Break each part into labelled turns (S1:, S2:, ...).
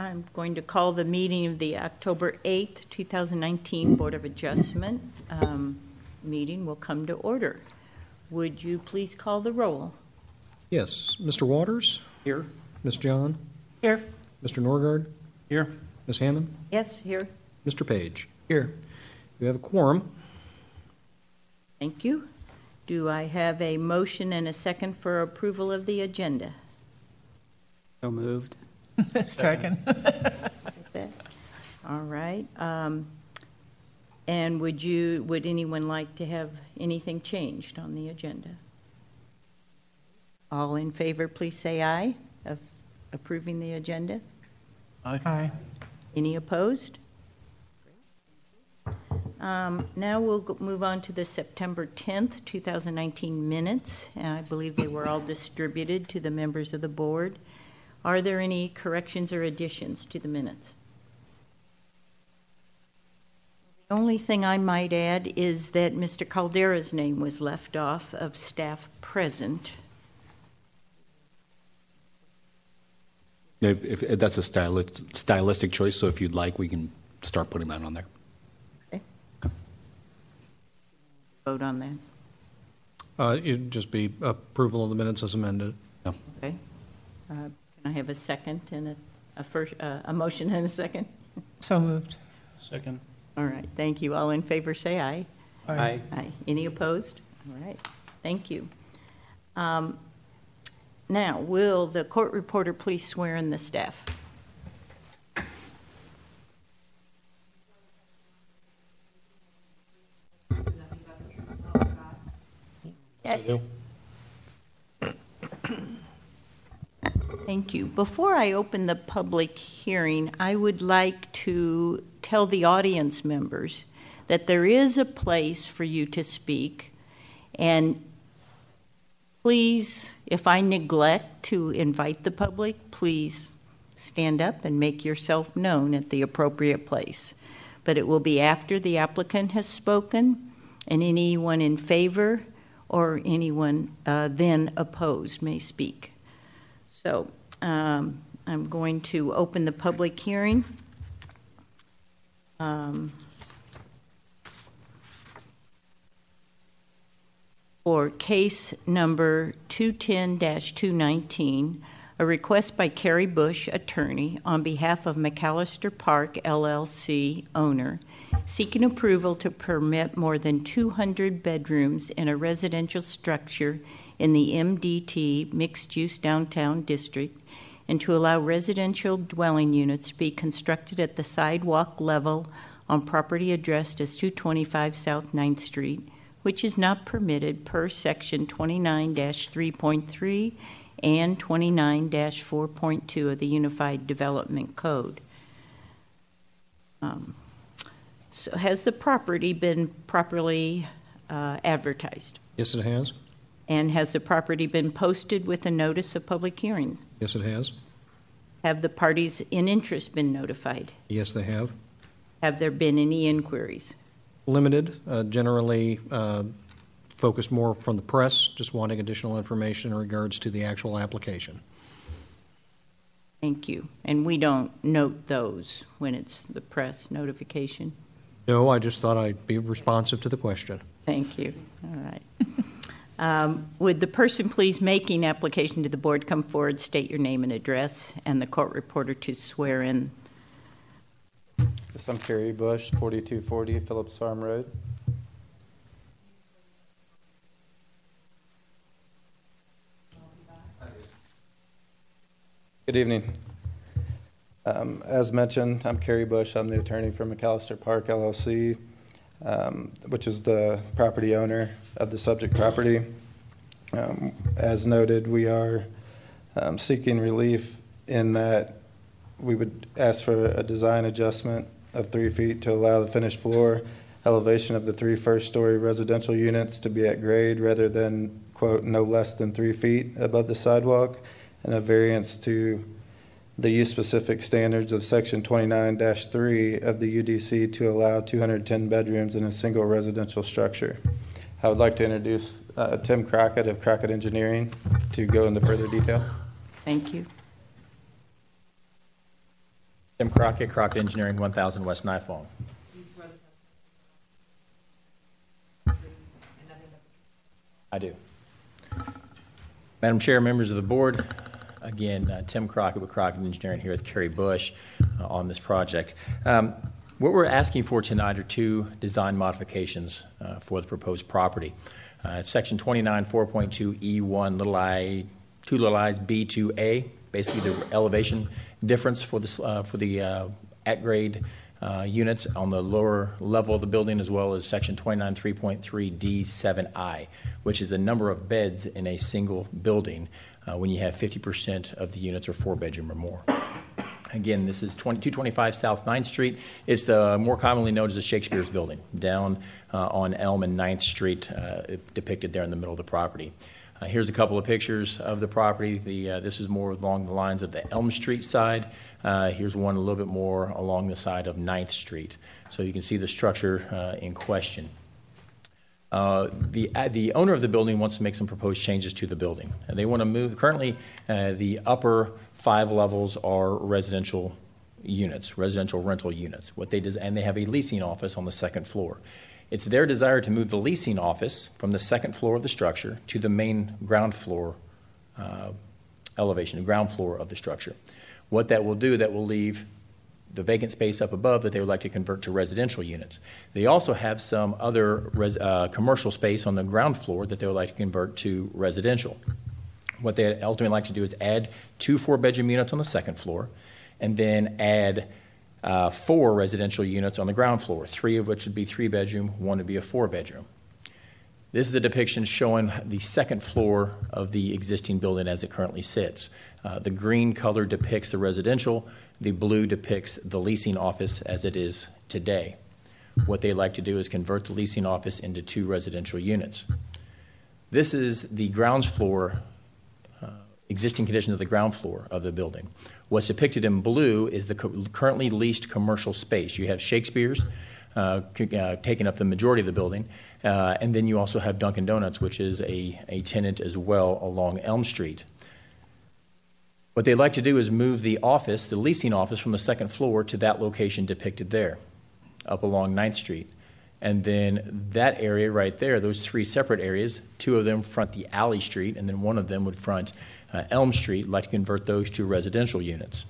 S1: I'm going to call the meeting of the October 8th, 2019 Board of Adjustment meeting will come to order. Would you please call the roll?
S2: Yes. Mr. Waters?
S3: Here.
S2: Ms. John?
S1: Here.
S2: Mr. Norgard?
S3: Here.
S2: Ms. Hammond?
S1: Yes, here.
S2: Mr. Page?
S3: Here.
S2: We have a quorum.
S1: Thank you. Do I have a motion and a second for approval of the agenda?
S3: So moved.
S4: Second.
S1: All right. And would anyone like to have anything changed on the agenda? All in favor, please say aye of approving the agenda.
S4: Aye.
S1: Any opposed? Now we'll move on to the September 10th, 2019 minutes. I believe they were all distributed to the members of the board. Are there any corrections or additions to the minutes? The only thing I might add is that Mr. Caldera's name was left off of staff present.
S5: If that's a stylistic choice, so if you'd like, we can start putting that on there.
S1: Okay. Vote on that.
S2: It'd just be approval of the minutes as amended.
S5: No.
S1: Okay. Can I have a second and a motion and a second?
S4: So moved.
S3: Second.
S1: All right. Thank you. All in favor, say aye.
S3: Aye.
S1: Aye. Any opposed? All right. Thank you. Now, will the court reporter please swear in the staff? Yes. Thank you. Before I open the public hearing, I would like to tell the audience members that there is a place for you to speak, and please, if I neglect to invite the public, please stand up and make yourself known at the appropriate place. But it will be after the applicant has spoken, and anyone in favor or anyone then opposed may speak. So I'm going to open the public hearing. For case number 210-219, a request by Carrie Bush, attorney, on behalf of McAllister Park LLC owner, seeking approval to permit more than 200 bedrooms in a residential structure in the MDT mixed-use downtown district, and to allow residential dwelling units to be constructed at the sidewalk level on property addressed as 225 South 9th Street, which is not permitted per section 29-3.3 and 29-4.2 of the Unified Development Code. So has the property been properly advertised?
S2: Yes, it has.
S1: And has the property been posted with a notice of public hearings?
S2: Yes, it has.
S1: Have the parties in interest been notified?
S2: Yes, they have.
S1: Have there been any inquiries?
S2: Limited, generally focused more from the press, just wanting additional information in regards to the actual application.
S1: Thank you. And we don't note those when it's the press notification?
S2: No, I just thought I'd be responsive to the question.
S1: Thank you. All right. Would the person please making application to the board come forward, state your name and address, and the court reporter to swear in?
S6: Yes, I'm Carrie Bush, 4240 Phillips Farm Road. Good evening. As mentioned, I'm Carrie Bush. I'm the attorney for McAllister Park LLC, which is the property owner of the subject property. As noted, we are seeking relief in that we would ask for a design adjustment of 3 feet to allow the finished floor elevation of the 3 first-story residential units to be at grade rather than, quote, no less than 3 feet above the sidewalk, and a variance to the use-specific standards of Section 29-3 of the UDC to allow 210 bedrooms in a single residential structure. I would like to introduce Tim Crockett of Crockett Engineering to go into further detail.
S1: Thank you.
S7: Tim Crockett, Crockett Engineering, 1000 West Knife Long. I do. Madam Chair, members of the board, again, Tim Crockett with Crockett Engineering here with Kerry Bush on this project. What we're asking for tonight are two design modifications for the proposed property. It's Section 29 4.2 little I, two little i's, B2A, basically the elevation difference for the at-grade units on the lower level of the building, as well as Section 29 3.3 D7I, which is the number of beds in a single building when you have 50% of the units are 4-bedroom or more. Again, this is 225 South 9th Street. It's more commonly known as the Shakespeare's Building, down on Elm and 9th Street, depicted there in the middle of the property. Here's a couple of pictures of the property. This is more along the lines of the Elm Street side. Here's one a little bit more along the side of 9th Street. So you can see the structure in question. The owner of the building wants to make some proposed changes to the building. And they want to move, currently the upper 5 levels are residential units, residential rental units. And they have a leasing office on the 2nd floor. It's their desire to move the leasing office from the 2nd floor of the structure to the main ground floor elevation, the ground floor of the structure. What that will do, that will leave the vacant space up above that they would like to convert to residential units. They also have some other commercial space on the ground floor that they would like to convert to residential. What they ultimately like to do is add 2 4-bedroom units on the 2nd floor, and then add 4 residential units on the ground floor, 3 of which would be 3-bedroom, 1 would be a 4-bedroom. This is a depiction showing the 2nd floor of the existing building as it currently sits. The green color depicts the residential, the blue depicts the leasing office as it is today. What they like to do is convert the leasing office into 2 residential units. This is the ground floor, existing conditions of the ground floor of the building. What's depicted in blue is the currently leased commercial space. You have Shakespeare's taking up the majority of the building, and then you also have Dunkin' Donuts, which is a tenant as well along Elm Street. What they'd like to do is move the office, the leasing office, from the 2nd floor to that location depicted there, up along 9th Street. And then that area right there, those 3 separate areas, 2 of them front the alley street, and then 1 of them would front Elm Street. Like to convert those to residential units.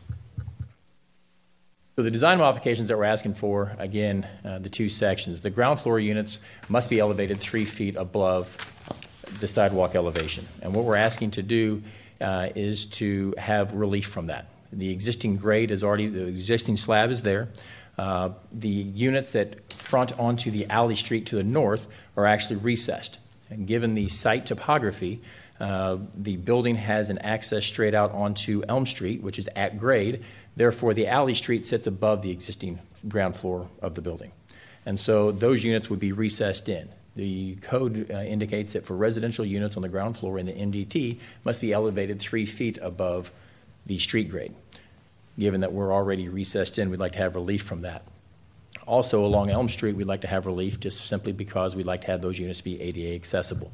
S7: So the design modifications that we're asking for, again, the 2 sections. The ground floor units must be elevated 3 feet above the sidewalk elevation. And what we're asking to do is to have relief from that. The existing grade is already, the existing slab is there. The units that front onto the alley street to the north are actually recessed. And given the site topography, the building has an access straight out onto Elm Street, which is at grade. Therefore, the alley street sits above the existing ground floor of the building. And so those units would be recessed in. The code indicates that for residential units on the ground floor in the MDT must be elevated 3 feet above the street grade. Given that we're already recessed in, we'd like to have relief from that. Also, along Elm Street, we'd like to have relief just simply because we'd like to have those units be ADA accessible.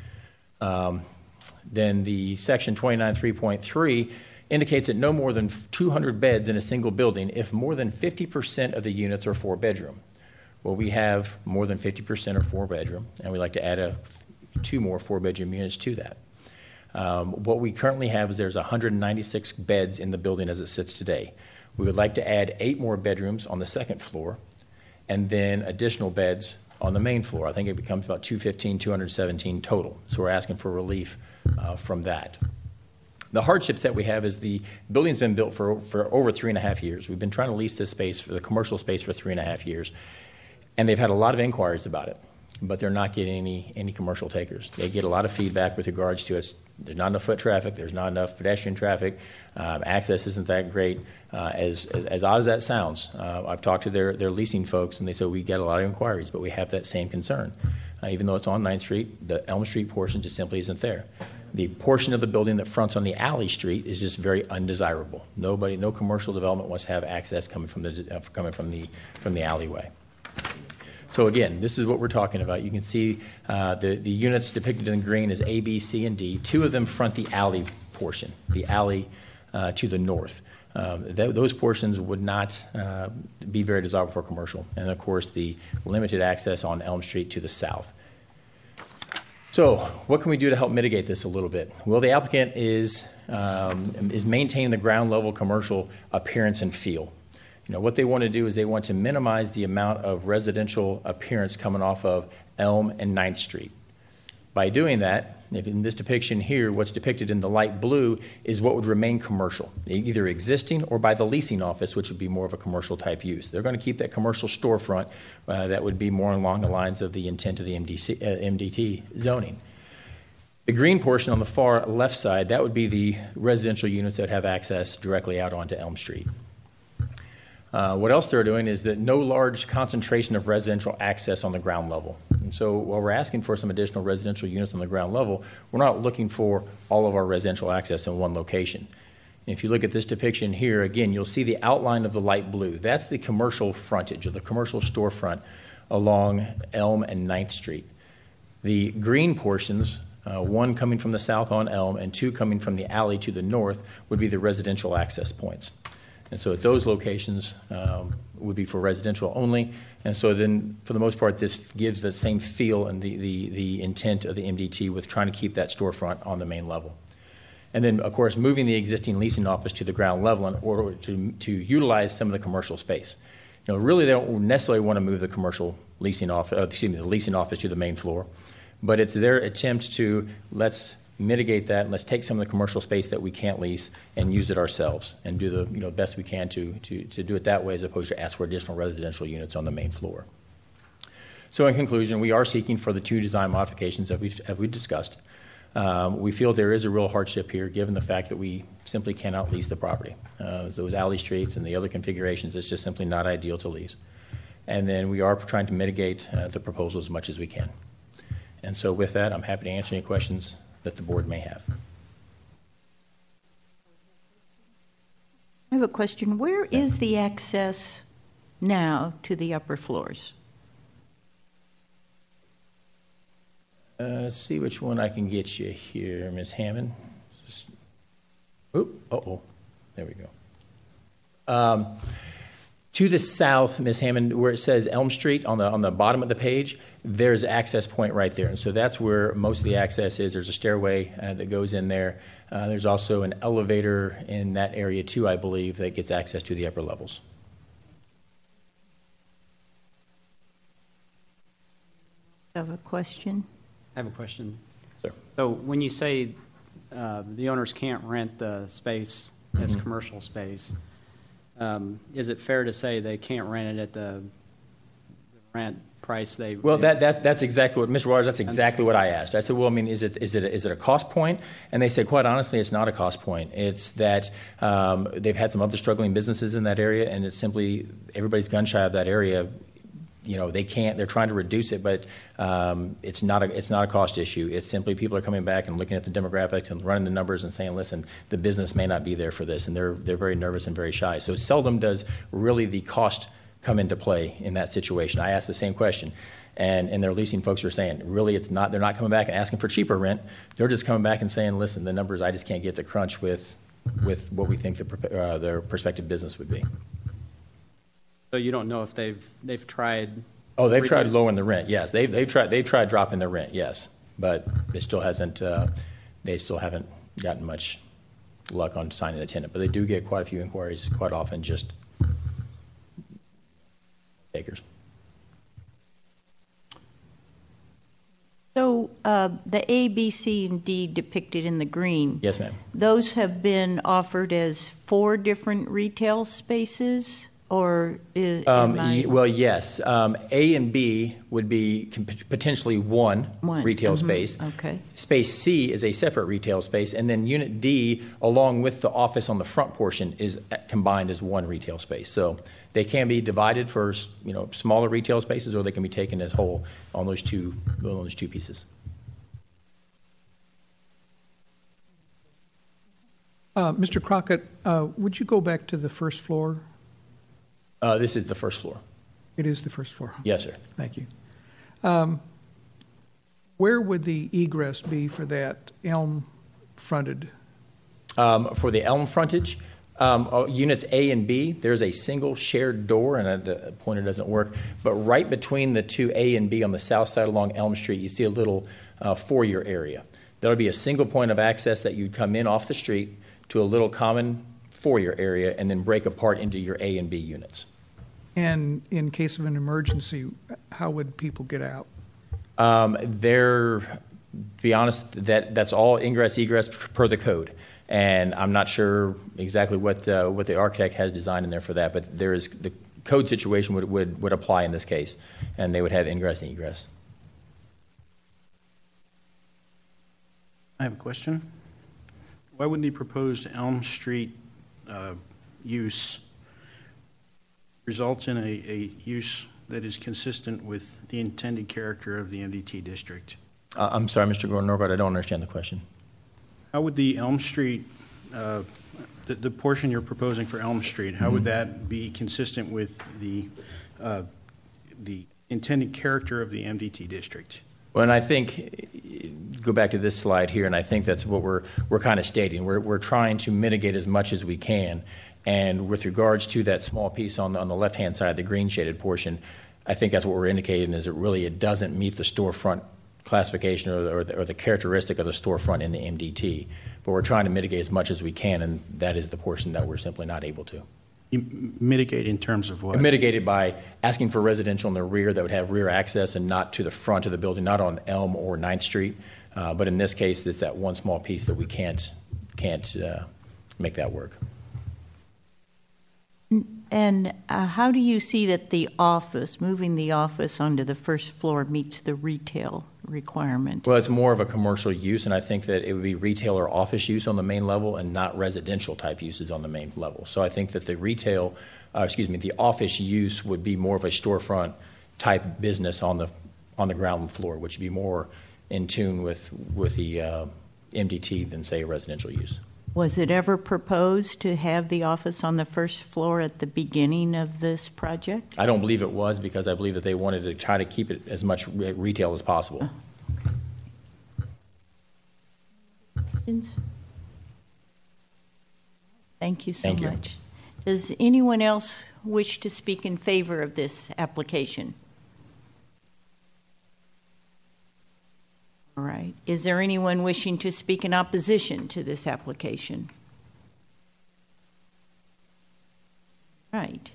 S7: Then the Section 29 3.3 indicates that no more than 200 beds in a single building if more than 50% of the units are 4-bedroom. Well, we have more than 50% are 4-bedroom, and we'd like to add 2 more 4-bedroom units to that. What we currently have is there's 196 beds in the building as it sits today. We would like to add 8 more bedrooms on the 2nd floor, and then additional beds on the main floor. I think it becomes about 215, 217 total. So we're asking for relief from that. The hardships that we have is the building's been built for over 3.5 years. We've been trying to lease this space, for the commercial space, for 3.5 years. And they've had a lot of inquiries about it, but they're not getting any commercial takers. They get a lot of feedback with regards to us. There's not enough foot traffic. There's not enough pedestrian traffic. Access isn't that great. As odd as that sounds, I've talked to their leasing folks, and they said we get a lot of inquiries, but we have that same concern. Even though it's on 9th Street, the Elm Street portion just simply isn't there. The portion of the building that fronts on the alley street is just very undesirable. No commercial development wants to have access coming from the alleyway. So again, this is what we're talking about. You can see the units depicted in green as A, B, C, and D. 2 of them front the alley portion, the alley to the north. those portions would not be very desirable for commercial. And of course, the limited access on Elm Street to the south. So what can we do to help mitigate this a little bit? Well, the applicant is maintaining the ground level commercial appearance and feel. You know, what they want to do is they want to minimize the amount of residential appearance coming off of Elm and 9th Street. By doing that, if in this depiction here, what's depicted in the light blue is what would remain commercial, either existing or by the leasing office, which would be more of a commercial type use. They're going to keep that commercial storefront that would be more along the lines of the intent of the MDT zoning. The green portion on the far left side, that would be the residential units that have access directly out onto Elm Street. What else they're doing is that no large concentration of residential access on the ground level. And so while we're asking for some additional residential units on the ground level, we're not looking for all of our residential access in one location. And if you look at this depiction here, again, you'll see the outline of the light blue. That's the commercial frontage or the commercial storefront along Elm and 9th Street. The green portions, one coming from the south on Elm and two coming from the alley to the north, would be the residential access points. And so at those locations would be for residential only. And so then, for the most part, this gives the same feel and the intent of the MDT with trying to keep that storefront on the main level. And then, of course, moving the existing leasing office to the ground level in order to utilize some of the commercial space. You know, really, they don't necessarily want to move the commercial leasing office, the leasing office to the main floor, but it's their attempt to let's mitigate that, and let's take some of the commercial space that we can't lease and use it ourselves and do the best we can to do it that way, as opposed to ask for additional residential units on the main floor. So in conclusion, we are seeking for the two design modifications that we've discussed. We feel there is a real hardship here, given the fact that we simply cannot lease the property. Those alley streets and the other configurations, it's just simply not ideal to lease. And then we are trying to mitigate the proposal as much as we can. And so with that, I'm happy to answer any questions that the board may have.
S1: I have a question. Where is the access now to the upper floors?
S7: Let's see which one I can get you here, Ms. Hammond. There we go. To the south, Ms. Hammond, where it says Elm Street on the bottom of the page, there's an access point right there. And so that's where most of the access is. There's a stairway that goes in there. There's also an elevator in that area too, I believe, that gets access to the upper levels.
S1: I have a question.
S3: I have a question.
S7: Sir.
S3: So when you say the owners can't rent the space as commercial space, is it fair to say they can't rent it at the rent price they?
S7: Well, that's exactly what Mr. Waters. That's exactly what I asked. I said, well, I mean, is it a cost point? And they said, quite honestly, it's not a cost point. It's that they've had some other struggling businesses in that area, and it's simply everybody's gun shy of that area. You know, they can't. They're trying to reduce it, but it's not a cost issue. It's simply people are coming back and looking at the demographics and running the numbers and saying, listen, the business may not be there for this, and they're very nervous and very shy. So seldom does really the cost come into play in that situation. I asked the same question, and their leasing folks are saying, really, it's not. They're not coming back and asking for cheaper rent. They're just coming back and saying, listen, the numbers I just can't get to crunch with what we think their prospective business would be.
S3: So you don't know if they've tried.
S7: Oh, they've tried lowering the rent. Yes, they've tried dropping the rent. Yes, but it still hasn't. They still haven't gotten much luck on signing a tenant. But they do get quite a few inquiries quite often, just takers.
S1: So the A, B, C, and D depicted in the green.
S7: Yes, ma'am.
S1: Those have been offered as 4 different retail spaces? Or
S7: well, yes. A and B would be potentially one retail space.
S1: Okay.
S7: Space C is a separate retail space, and then Unit D, along with the office on the front portion, is combined as one retail space. So they can be divided for smaller retail spaces, or they can be taken as whole on those two pieces.
S8: Mr. Crockett, would you go back to the first floor?
S7: This is the first floor.
S8: It is the first floor.
S7: Yes, sir.
S8: Thank you. Where would the egress be for that elm fronted?
S7: For the elm frontage, Units A and B, there's a single shared door, and the pointer doesn't work, but right between the two A and B on the south side along Elm Street, you see a little foyer area. There'll be a single point of access that you'd come in off the street to a little common foyer area and then break apart into your A and B units.
S8: And in case of an emergency, how would people get out?
S7: To be honest, that's all ingress egress per the code. And I'm not sure exactly what the architect has designed in there for that, but there is the code situation would apply in this case, and they would have ingress and egress.
S9: I have a question. Why wouldn't the proposed Elm Street use result in a use that is consistent with the intended character of the MDT district?
S7: I'm sorry, Mr. Norgard, I don't understand the question.
S9: How would the Elm Street, the portion you're proposing for Elm Street, how would that be consistent with the intended character of the MDT district?
S7: Well, and I think, go back to this slide here, and I think that's what we're kind of stating. We're trying to mitigate as much as we can. And with regards to that small piece on the left-hand side, the green shaded portion, I think that's what we're indicating is it doesn't meet the storefront classification or the characteristic of the storefront in the MDT. But we're trying to mitigate as much as we can, and that is the portion that we're simply not able to.
S9: You mitigate in terms of what?
S7: Mitigated by asking for residential in the rear that would have rear access and not to the front of the building, not on Elm or 9th Street. But in this case, it's that one small piece that we can't make that work.
S1: And how do you see that moving the office onto the first floor meets the retail requirement?
S7: Well, it's more of a commercial use, and I think that it would be retail or office use on the main level and not residential type uses on the main level. So I think that the office use would be more of a storefront type business on the ground floor, which would be more in tune with the MDT than, say, a residential use.
S1: Was it ever proposed to have the office on the first floor at the beginning of this project?
S7: I don't believe it was, because I believe that they wanted to try to keep it as much retail as possible.
S1: Questions? Thank you so
S7: Thank you.
S1: much. Does anyone else wish to speak in favor of this application? All right. Is there anyone wishing to speak in opposition to this application? Right.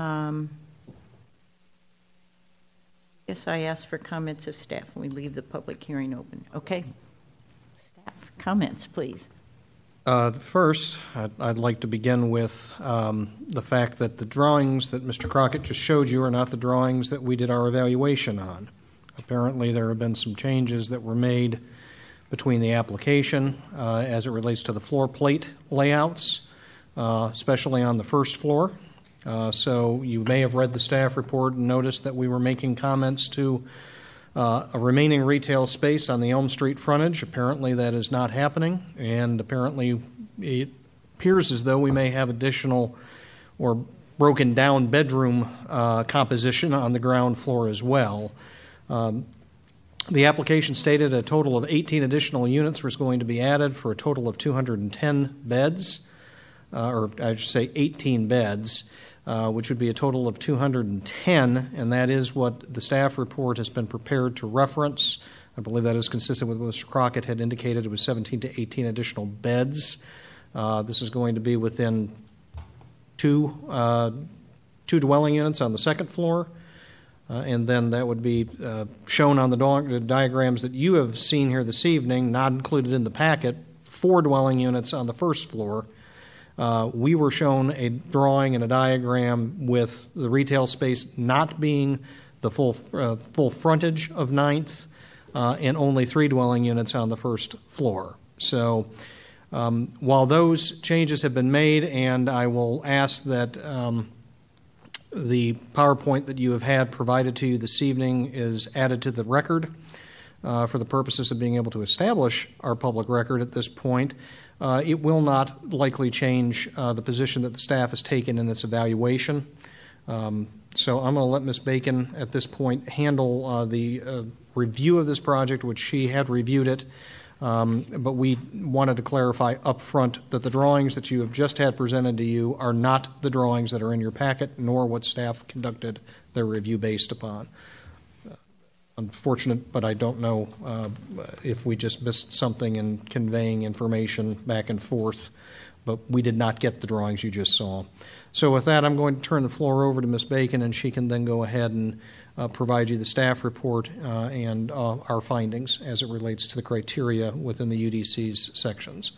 S1: Guess I ask for comments of staff when we leave the public hearing open. Okay. Staff, comments, please.
S2: First, I'd like to begin with the fact that the drawings that Mr. Crockett just showed you are not the drawings that we did our evaluation on. Apparently, there have been some changes that were made between the application as it relates to the floor plate layouts, especially on the first floor. So you may have read the staff report and noticed that we were making comments to a remaining retail space on the Elm Street frontage. Apparently, that is not happening, and apparently it appears as though we may have additional or broken down bedroom composition on the ground floor as well. The application stated a total of 18 additional units was going to be added for a total of 210 beds, or I should say 18 beds, which would be a total of 210, and that is what the staff report has been prepared to reference. I believe that is consistent with what Mr. Crockett had indicated. It was 17 to 18 additional beds. This is going to be within two dwelling units on the second floor. And then that would be shown on the diagrams that you have seen here this evening, not included in the packet, 4 dwelling units on the first floor. We were shown a drawing and a diagram with the retail space not being the full frontage of 9th and only 3 dwelling units on the first floor. So while those changes have been made, and I will ask that the PowerPoint that you have had provided to you this evening is added to the record for the purposes of being able to establish our public record at this point. It will not likely change the position that the staff has taken in its evaluation. So I'm going to let Ms. Bacon at this point handle the review of this project, which she had reviewed it But we wanted to clarify up front that the drawings that you have just had presented to you are not the drawings that are in your packet, nor what staff conducted their review based upon. Unfortunate, but I don't know if we just missed something in conveying information back and forth, but we did not get the drawings you just saw. So with that, I'm going to turn the floor over to Ms. Bacon, and she can then go ahead and provide you the staff report and our findings as it relates to the criteria within the UDC's sections.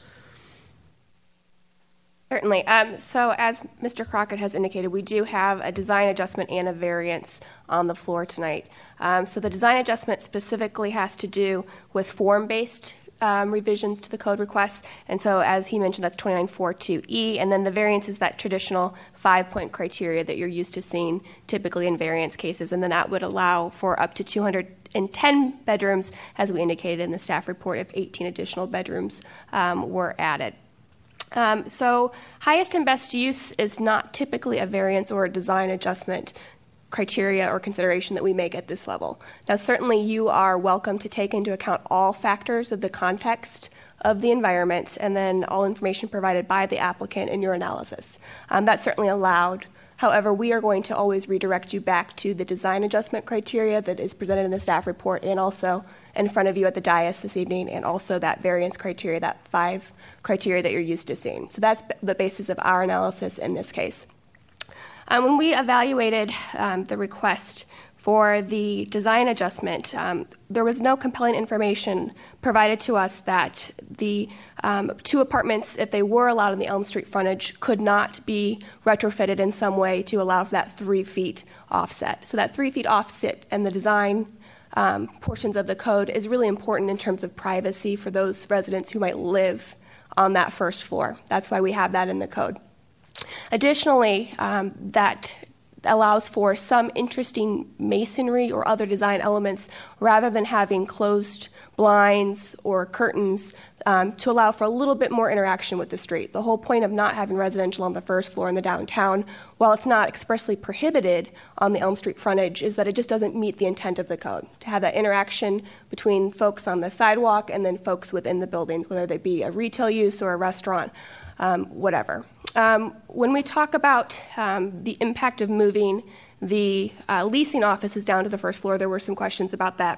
S10: Certainly. So as Mr. Crockett has indicated, we do have a design adjustment and a variance on the floor tonight. So the design adjustment specifically has to do with form-based revisions to the code requests. And so as he mentioned, that's 2942E. And then the variance is that traditional 5-point criteria that you're used to seeing typically in variance cases. And then that would allow for up to 210 bedrooms, as we indicated in the staff report, if 18 additional bedrooms were added. So highest and best use is not typically a variance or a design adjustment criteria or consideration that we make at this level. Now, certainly you are welcome to take into account all factors of the context of the environment and then all information provided by the applicant in your analysis. That's certainly allowed. However, we are going to always redirect you back to the design adjustment criteria that is presented in the staff report and also in front of you at the dais this evening, and also that variance criteria, that 5 criteria that you're used to seeing. So that's the basis of our analysis in this case. When we evaluated the request for the design adjustment, there was no compelling information provided to us that the 2 apartments, if they were allowed in the Elm Street frontage, could not be retrofitted in some way to allow for that 3 feet offset. So that 3 feet offset and the design portions of the code is really important in terms of privacy for those residents who might live on that first floor. That's why we have that in the code. Additionally, that allows for some interesting masonry or other design elements rather than having closed blinds or curtains to allow for a little bit more interaction with the street. The whole point of not having residential on the first floor in the downtown, while it's not expressly prohibited on the Elm Street frontage, is that it just doesn't meet the intent of the code, to have that interaction between folks on the sidewalk and then folks within the buildings, whether they be a retail use or a restaurant, whatever. When we talk about the impact of moving the leasing offices down to the first floor, there were some questions about that.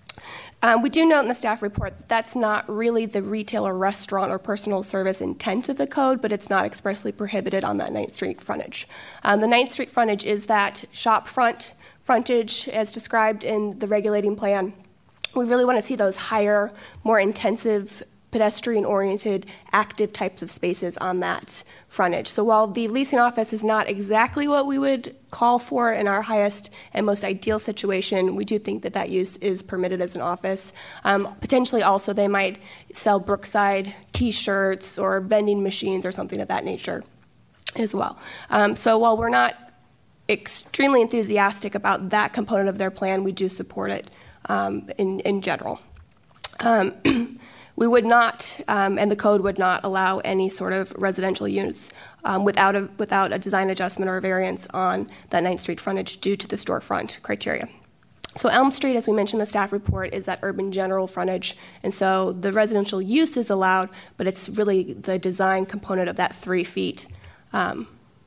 S10: We do note in the staff report that that's not really the retail or restaurant or personal service intent of the code, but it's not expressly prohibited on that 9th Street frontage. The 9th Street frontage is that shop frontage as described in the regulating plan. We really want to see those higher, more intensive, pedestrian-oriented, active types of spaces on that frontage. So while the leasing office is not exactly what we would call for in our highest and most ideal situation, we do think that that use is permitted as an office. Potentially also they might sell Brookside T-shirts or vending machines or something of that nature as well. So while we're not extremely enthusiastic about that component of their plan, we do support it in general. We would not, and the code would not allow any sort of residential use without a design adjustment or a variance on that 9th Street frontage due to the storefront criteria. So Elm Street, as we mentioned in the staff report, is that urban general frontage, and so the residential use is allowed, but it's really the design component of that 3 feet. To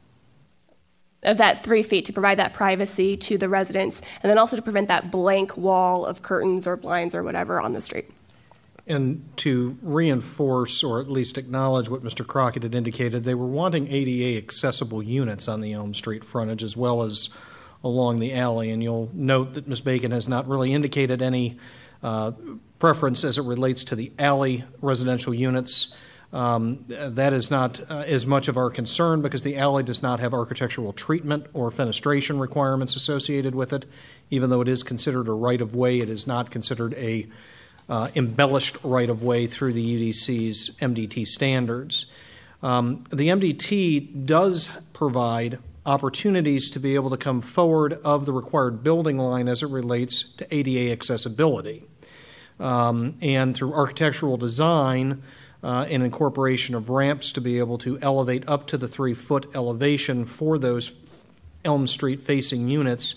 S10: provide that privacy to the residents, and then also to prevent that blank wall of curtains or blinds or whatever on the street.
S2: And to reinforce or at least acknowledge what Mr. Crockett had indicated, they were wanting ADA accessible units on the Elm Street frontage as well as along the alley. And you'll note that Ms. Bacon has not really indicated any preference as it relates to the alley residential units. That is not as much of our concern because the alley does not have architectural treatment or fenestration requirements associated with it. Even though it is considered a right-of-way, it is not considered a embellished right-of-way through the UDC's MDT standards. The MDT does provide opportunities to be able to come forward of the required building line as it relates to ADA accessibility. And through architectural design and incorporation of ramps to be able to elevate up to the 3-foot elevation for those Elm Street facing units,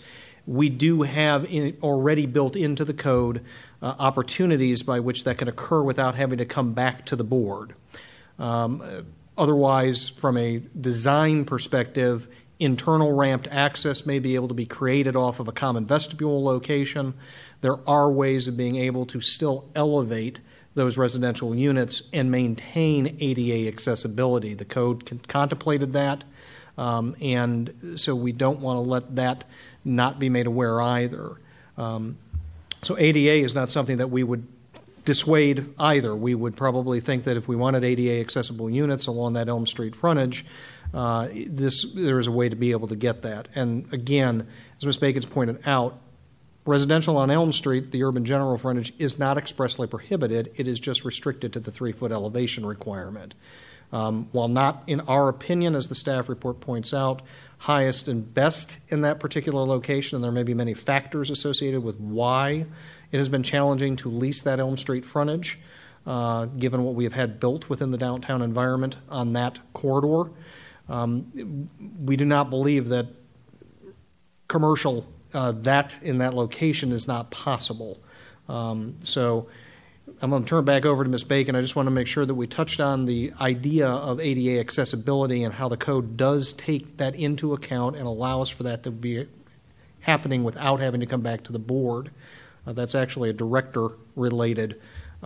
S2: we do have already built into the code opportunities by which that can occur without having to come back to the board. Otherwise, from a design perspective, internal ramped access may be able to be created off of a common vestibule location. There are ways of being able to still elevate those residential units and maintain ADA accessibility. The code contemplated that, and so we don't want to let that not be made aware either. So ADA is not something that we would dissuade either. We would probably think that if we wanted ADA accessible units along that Elm Street frontage, there is a way to be able to get that. And again, as Ms. Bacon's pointed out, residential on Elm Street, the urban general frontage, is not expressly prohibited. It is just restricted to the 3-foot elevation requirement. While not, in our opinion, as the staff report points out, highest and best in that particular location, and there may be many factors associated with why it has been challenging to lease that Elm Street frontage, given what we have had built within the downtown environment on that corridor. We do not believe that commercial that in that location is not possible. So I'm going to turn it back over to Ms. Bacon. I just want to make sure that we touched on the idea of ADA accessibility and how the code does take that into account and allows for that to be happening without having to come back to the board. That's actually a director-related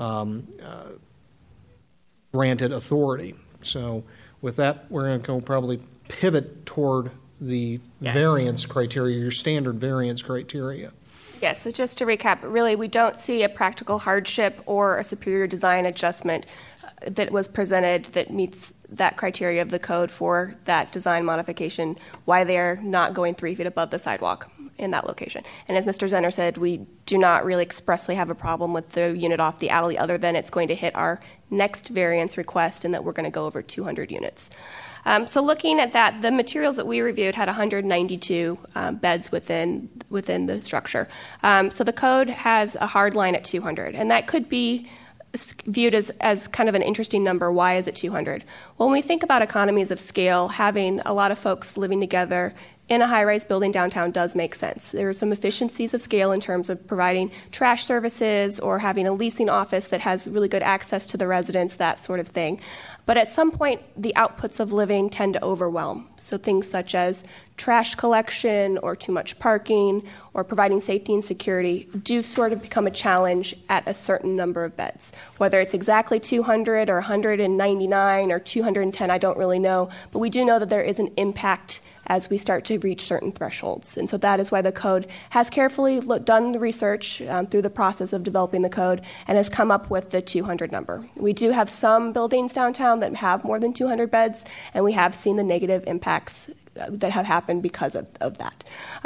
S2: granted authority. So with that, we're going to go probably pivot toward the variance criteria, your standard variance criteria.
S10: Yes, so just to recap, really, we don't see a practical hardship or a superior design adjustment that was presented that meets that criteria of the code for that design modification, why they're not going 3 feet above the sidewalk in that location. And as Mr. Zenner said, we do not really expressly have a problem with the unit off the alley other than it's going to hit our next variance request and that we're going to go over 200 units. So looking at that, the materials that we reviewed had 192 beds within the structure. So the code has a hard line at 200, and that could be viewed as kind of an interesting number. Why is it 200? Well, when we think about economies of scale, having a lot of folks living together in a high-rise building downtown does make sense. There are some efficiencies of scale in terms of providing trash services or having a leasing office that has really good access to the residents, that sort of thing. But at some point, the outputs of living tend to overwhelm. So things such as trash collection or too much parking or providing safety and security do sort of become a challenge at a certain number of beds. Whether it's exactly 200 or 199 or 210, I don't really know. But we do know that there is an impact as we start to reach certain thresholds. And so that is why the code has carefully done the research through the process of developing the code and has come up with the 200 number. We do have some buildings downtown that have more than 200 beds, and we have seen the negative impacts that have happened because of that.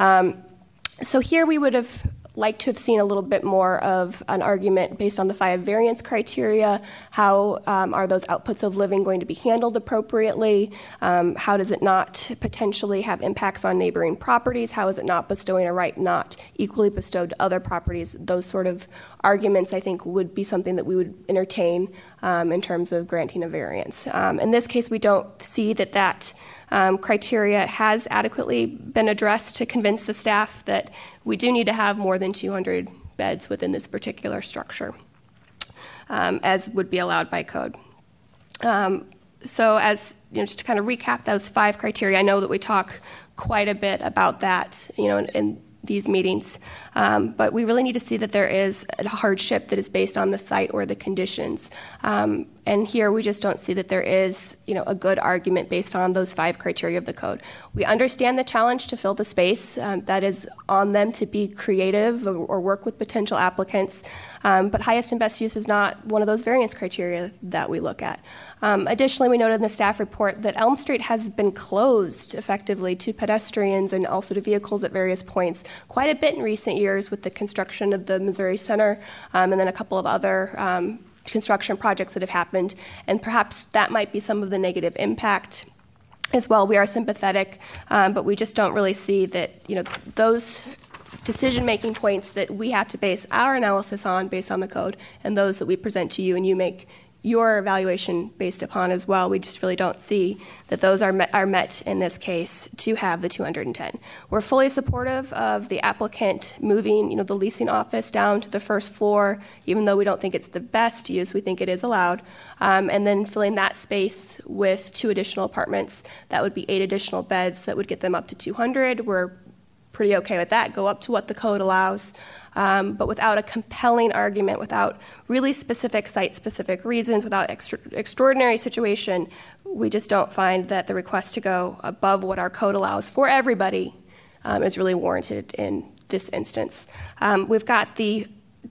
S10: So here we would have liked to have seen a little bit more of an argument based on the 5 variance criteria. How are those outputs of living going to be handled appropriately? How does it not potentially have impacts on neighboring properties? How is it not bestowing a right not equally bestowed to other properties? Those sort of arguments, I think, would be something that we would entertain in terms of granting a variance. In this case, we don't see that criteria has adequately been addressed to convince the staff that we do need to have more than 200 beds within this particular structure, as would be allowed by code. So as, just to kind of recap those 5 criteria, I know that we talk quite a bit about that, in these meetings, but we really need to see that there is a hardship that is based on the site or the conditions. And here we just don't see that there is, a good argument based on those 5 criteria of the code. We understand the challenge to fill the space. That is on them to be creative or work with potential applicants. But highest and best use is not one of those variance criteria that we look at. Additionally, we noted in the staff report that Elm Street has been closed effectively to pedestrians and also to vehicles at various points quite a bit in recent years with the construction of the Missouri Center and then a couple of other construction projects that have happened, and perhaps that might be some of the negative impact as well. We are sympathetic, but we just don't really see that, those decision-making points that we have to base our analysis on based on the code and those that we present to you and you make your evaluation based upon as well. We just really don't see that those are met in this case to have the 210. We're fully supportive of the applicant moving, the leasing office down to the first floor, even though we don't think it's the best use, we think it is allowed. And then filling that space with 2 additional apartments, that would be 8 additional beds that would get them up to 200. We're pretty okay with that, go up to what the code allows. But without a compelling argument, without really specific site-specific reasons, without extraordinary situation, we just don't find that the request to go above what our code allows for everybody is really warranted in this instance. We've got the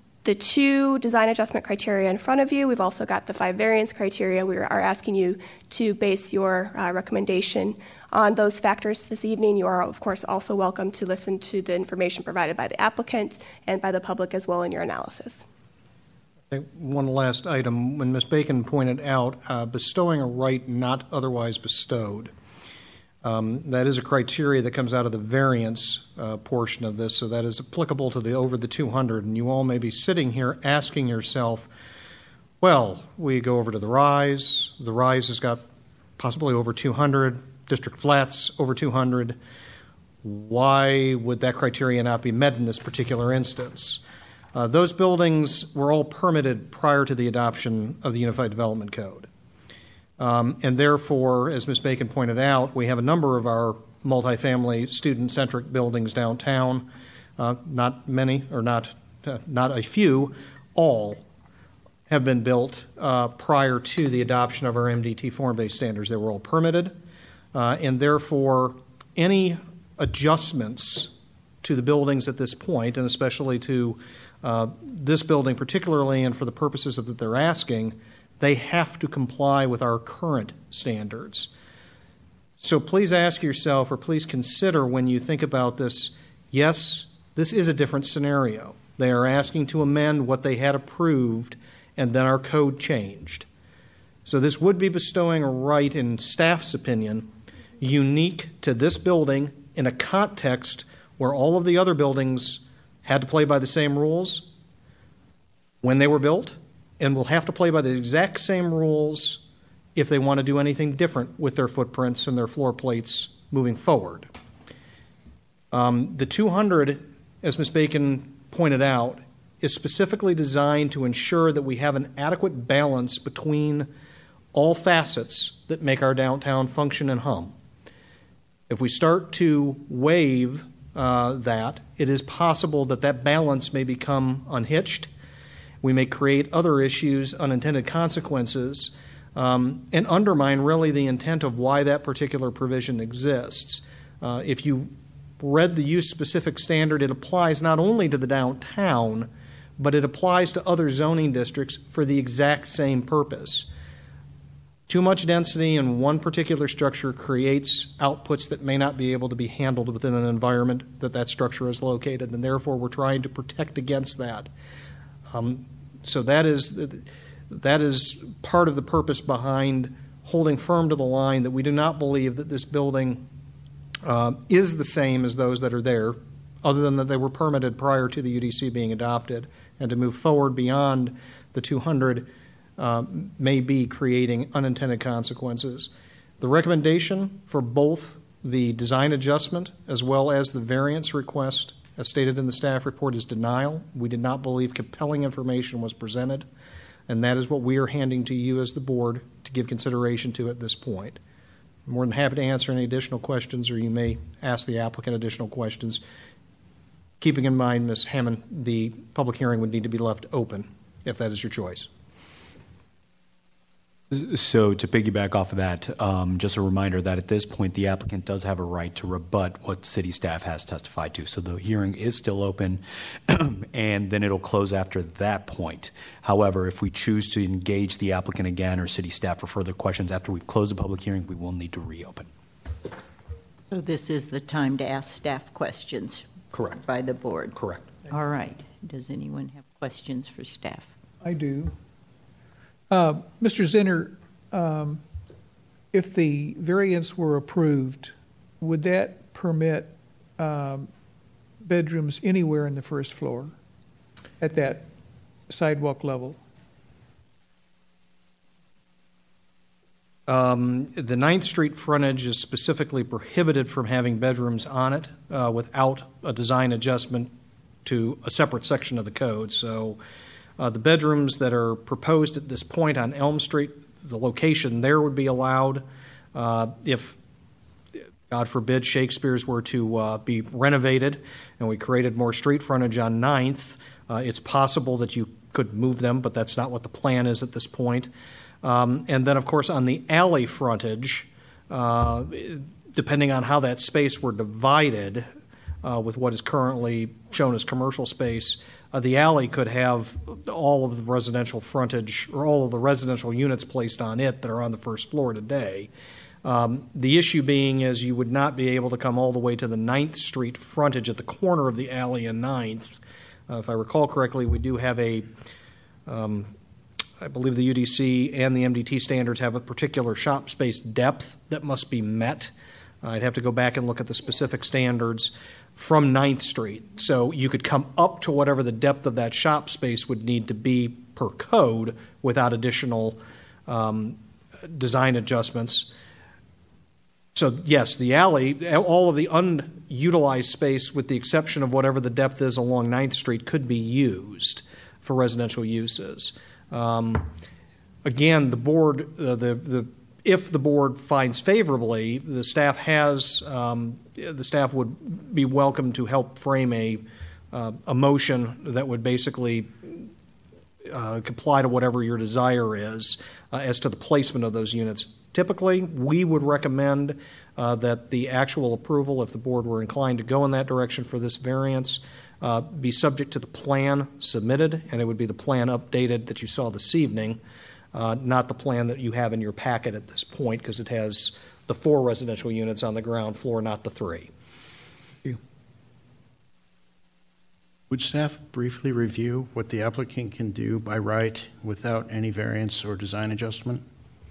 S10: 2 design adjustment criteria in front of you. We've also got the 5 variance criteria. We are asking you to base your recommendation on those factors this evening. You are, of course, also welcome to listen to the information provided by the applicant and by the public as well in your analysis.
S2: I think one last item. When Ms. Bacon pointed out bestowing a right not otherwise bestowed, that is a criteria that comes out of the variance portion of this, so that is applicable to the over the 200. And you all may be sitting here asking yourself, well, we go over to the Rise. The Rise has got possibly over 200. District Flats over 200. Why would that criteria not be met in this particular instance? Those buildings were all permitted prior to the adoption of the Unified Development Code. And therefore, as Ms. Bacon pointed out, we have a number of our multifamily student-centric buildings downtown, not many, or not a few, all have been built prior to the adoption of our MDT form-based standards. They were all permitted. And therefore, any adjustments to the buildings at this point, and especially to this building particularly, and for the purposes of that they're asking, they have to comply with our current standards. So please ask yourself, or please consider when you think about this, yes, this is a different scenario. They are asking to amend what they had approved, and then our code changed. So this would be bestowing a right, in staff's opinion, unique to this building in a context where all of the other buildings had to play by the same rules when they were built, and will have to play by the exact same rules if they want to do anything different with their footprints and their floor plates moving forward. The 200, as Ms. Bacon pointed out, is specifically designed to ensure that we have an adequate balance between all facets that make our downtown function and hum. If we start to waive that, it is possible that that balance may become unhitched. We may create other issues, unintended consequences, and undermine really the intent of why that particular provision exists. If you read the use-specific standard, it applies not only to the downtown, but it applies to other zoning districts for the exact same purpose. Too much density in one particular structure creates outputs that may not be able to be handled within an environment that that structure is located, and therefore we're trying to protect against that. So that is part of the purpose behind holding firm to the line that we do not believe that this building is the same as those that are there, other than that they were permitted prior to the UDC being adopted, and to move forward beyond the 200 may be creating unintended consequences. The recommendation for both the design adjustment as well as the variance request, as stated in the staff report, is denial. We did not believe compelling information was presented, and that is what we are handing to you as the board to give consideration to at this point. I'm more than happy to answer any additional questions, or you may ask the applicant additional questions. Keeping in mind, Ms. Hammond, the public hearing would need to be left open if that is your choice.
S5: So to piggyback off of that, just a reminder that at this point, the applicant does have a right to rebut what city staff has testified to. So the hearing is still open, and then it'll close after that point. However, if we choose to engage the applicant again or city staff for further questions after we've closed the public hearing, we will need to reopen.
S1: So this is the time to ask staff questions.
S5: Correct.
S1: By the board.
S5: Correct.
S1: All right. Does anyone have questions for staff?
S8: I do. Mr. Zinner, if the variance were approved, would that permit bedrooms anywhere in the first floor at that sidewalk level?
S2: The 9th Street frontage is specifically prohibited from having bedrooms on it without a design adjustment to a separate section of the code. So the bedrooms that are proposed at this point on Elm Street, the location there would be allowed. If, God forbid, Shakespeare's were to be renovated and we created more street frontage on 9th, it's possible that you could move them, but that's not what the plan is at this point. And then, of course, on the alley frontage, depending on how that space were divided with what is currently shown as commercial space, the alley could have all of the residential frontage or all of the residential units placed on it that are on the first floor today. The issue being is you would not be able to come all the way to the 9th Street frontage at the corner of the alley and 9th. If I recall correctly, we do have I believe the UDC and the MDT standards have a particular shop space depth that must be met. I'd have to go back and look at the specific standards from 9th Street. So you could come up to whatever the depth of that shop space would need to be per code without additional design adjustments. So yes, the alley, all of the unutilized space with the exception of whatever the depth is along 9th Street could be used for residential uses. Again, the board, if the board finds favorably, the staff would be welcome to help frame a motion that would basically comply to whatever your desire is as to the placement of those units. Typically, we would recommend that the actual approval, if the board were inclined to go in that direction for this variance, be subject to the plan submitted, and it would be the plan updated that you saw this evening, not the plan that you have in your packet at this point, because it has the 4 residential units on the ground floor, not the 3.
S9: Would staff briefly review what the applicant can do by right without any variance or design adjustment?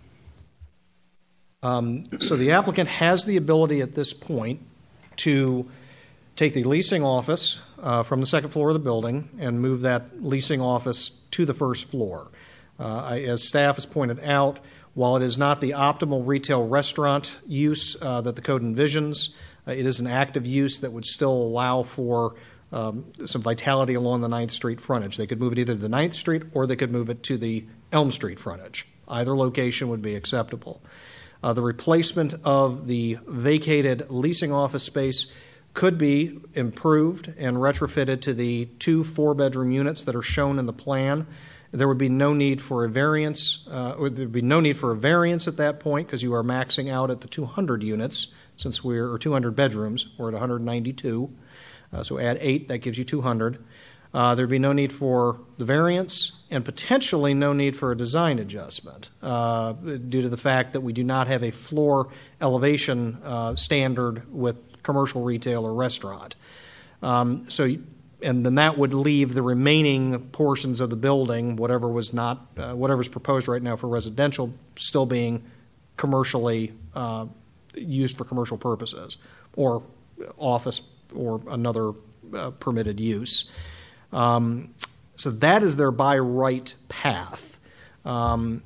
S2: So the applicant has the ability at this point to take the leasing office from the second floor of the building and move that leasing office to the first floor. As staff has pointed out, while it is not the optimal retail restaurant use that the code envisions, it is an active use that would still allow for some vitality along the 9th Street frontage. They could move it either to the 9th Street or they could move it to the Elm Street frontage. Either location would be acceptable. The replacement of the vacated leasing office space could be improved and retrofitted to the 2 4-bedroom units that are shown in the plan. There would be no need for a variance. There would be no need for a variance at that point because you are maxing out at the 200 units since or 200 bedrooms. We're at 192. So add 8, that gives you 200. There'd be no need for the variance and potentially no need for a design adjustment due to the fact that we do not have a floor elevation standard with commercial retail or restaurant. And then that would leave the remaining portions of the building, whatever's proposed right now for residential, still being commercially used for commercial purposes or office or another permitted use. So that is their by right path. And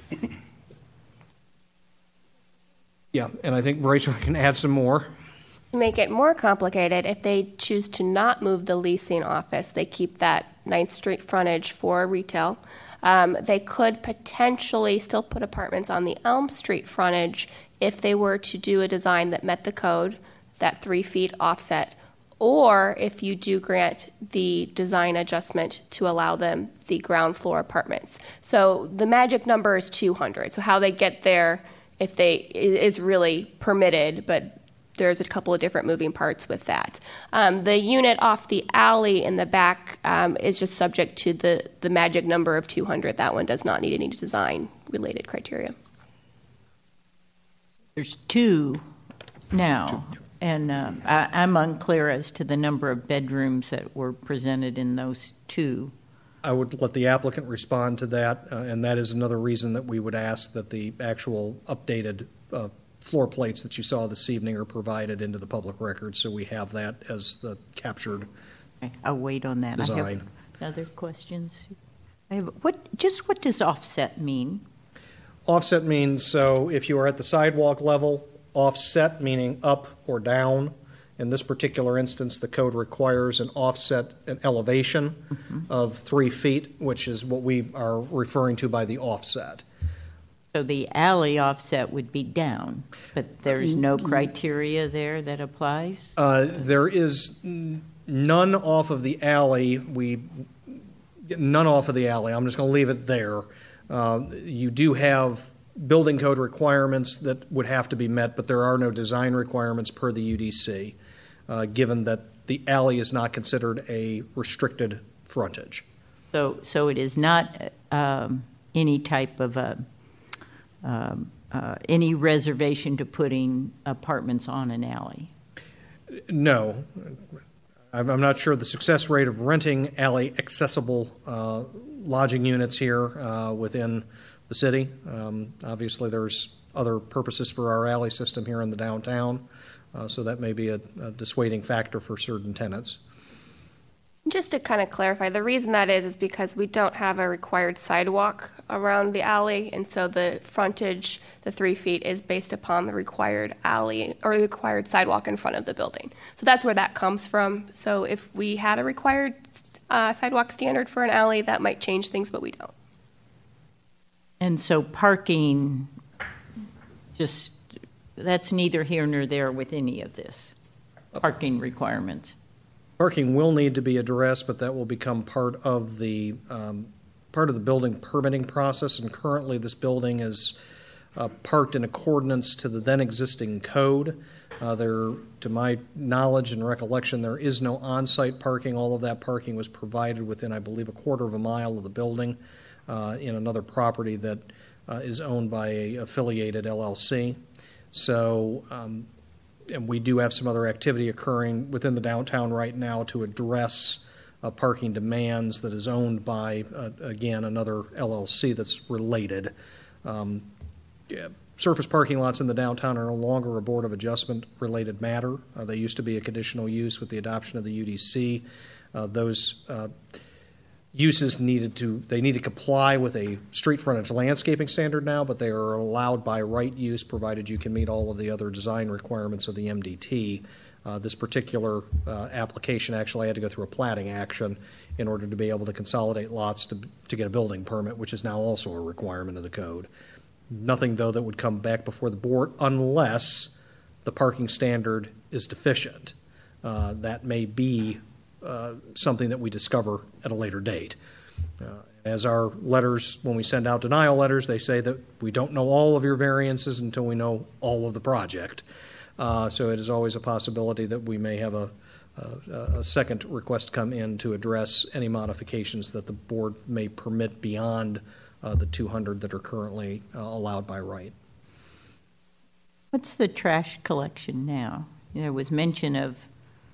S2: I think Rachel can add some more.
S10: To make it more complicated, if they choose to not move the leasing office, they keep that 9th Street frontage for retail. They could potentially still put apartments on the Elm Street frontage if they were to do a design that met the code, that 3 feet offset, or if you do grant the design adjustment to allow them the ground floor apartments. So the magic number is 200. So how they get there is really permitted, but there's a couple of different moving parts with that. The unit off the alley in the back is just subject to the magic number of 200. That one does not need any design-related criteria.
S1: There's 2 now, and I'm unclear as to the number of bedrooms that were presented in those 2.
S2: I would let the applicant respond to that, and that is another reason that we would ask that the actual updated floor plates that you saw this evening are provided into the public record, so we have that as the captured
S1: I'll wait on that.
S2: design.
S1: I have other questions. What does offset mean?
S2: Offset means, so if you are at the sidewalk level, offset meaning up or down. In this particular instance, the code requires an offset, an elevation of 3 feet, which is what we are referring to by the offset.
S1: So the alley offset would be down, but there's no criteria there that applies?
S2: There is none off of the alley. None off of the alley. I'm just going to leave it there. You do have building code requirements that would have to be met, but there are no design requirements per the UDC, given that the alley is not considered a restricted frontage.
S1: So it is not any type of any reservation to putting apartments on an alley?
S2: No. I'm not sure the success rate of renting alley accessible lodging units here within the city. Obviously, there's other purposes for our alley system here in the downtown, so that may be a dissuading factor for certain tenants.
S10: Just to kind of clarify, the reason that is because we don't have a required sidewalk around the alley, and so the frontage, the 3 feet, is based upon the required alley or the required sidewalk in front of the building. So that's where that comes from. So if we had a required sidewalk standard for an alley, that might change things, but we don't.
S1: And so parking, that's neither here nor there with any of this, parking requirements.
S2: Parking will need to be addressed, but that will become part of the building permitting process. And currently, this building is parked in accordance to the then existing code. To my knowledge and recollection, there is no on-site parking. All of that parking was provided within, I believe, a quarter of a mile of the building in another property that is owned by a affiliated LLC. So. And we do have some other activity occurring within the downtown right now to address parking demands that is owned by, again, another LLC that's related. Surface parking lots in the downtown are no longer a Board of Adjustment related matter. They used to be a conditional use with the adoption of the UDC. Those uses need to comply with a street frontage landscaping standard now, but they are allowed by right use provided you can meet all of the other design requirements of the MDT. This particular application actually had to go through a platting action in order to be able to consolidate lots to get a building permit, which is now also a requirement of the code. Nothing, though, that would come back before the board unless the parking standard is deficient. That may be something that we discover at a later date. As our letters, when we send out denial letters, they say that we don't know all of your variances until we know all of the project. So it is always a possibility that we may have a second request come in to address any modifications that the board may permit beyond the 200 that are currently allowed by right.
S1: What's the trash collection now? There was mention of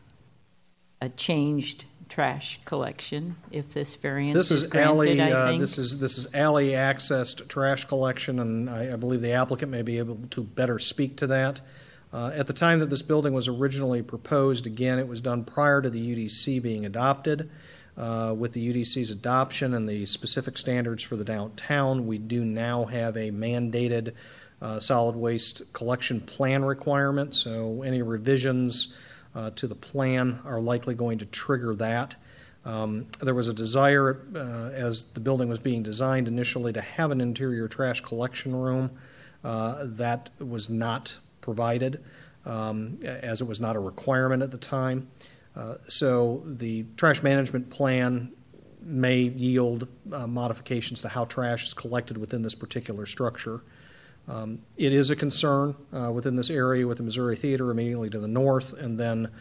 S1: a changed trash collection if this variance is granted, I think.
S2: This is alley accessed trash collection, and I believe the applicant may be able to better speak to that. At the time that this building was originally proposed, again, it was done prior to the UDC being adopted. With the UDC's adoption and the specific standards for the downtown, we do now have a mandated solid waste collection plan requirement, so any revisions to the plan are likely going to trigger that. There was a desire, as the building was being designed initially, to have an interior trash collection room. That was not provided, as it was not a requirement at the time. So the trash management plan may yield modifications to how trash is collected within this particular structure. It is a concern within this area with the Missouri Theater immediately to the north, and then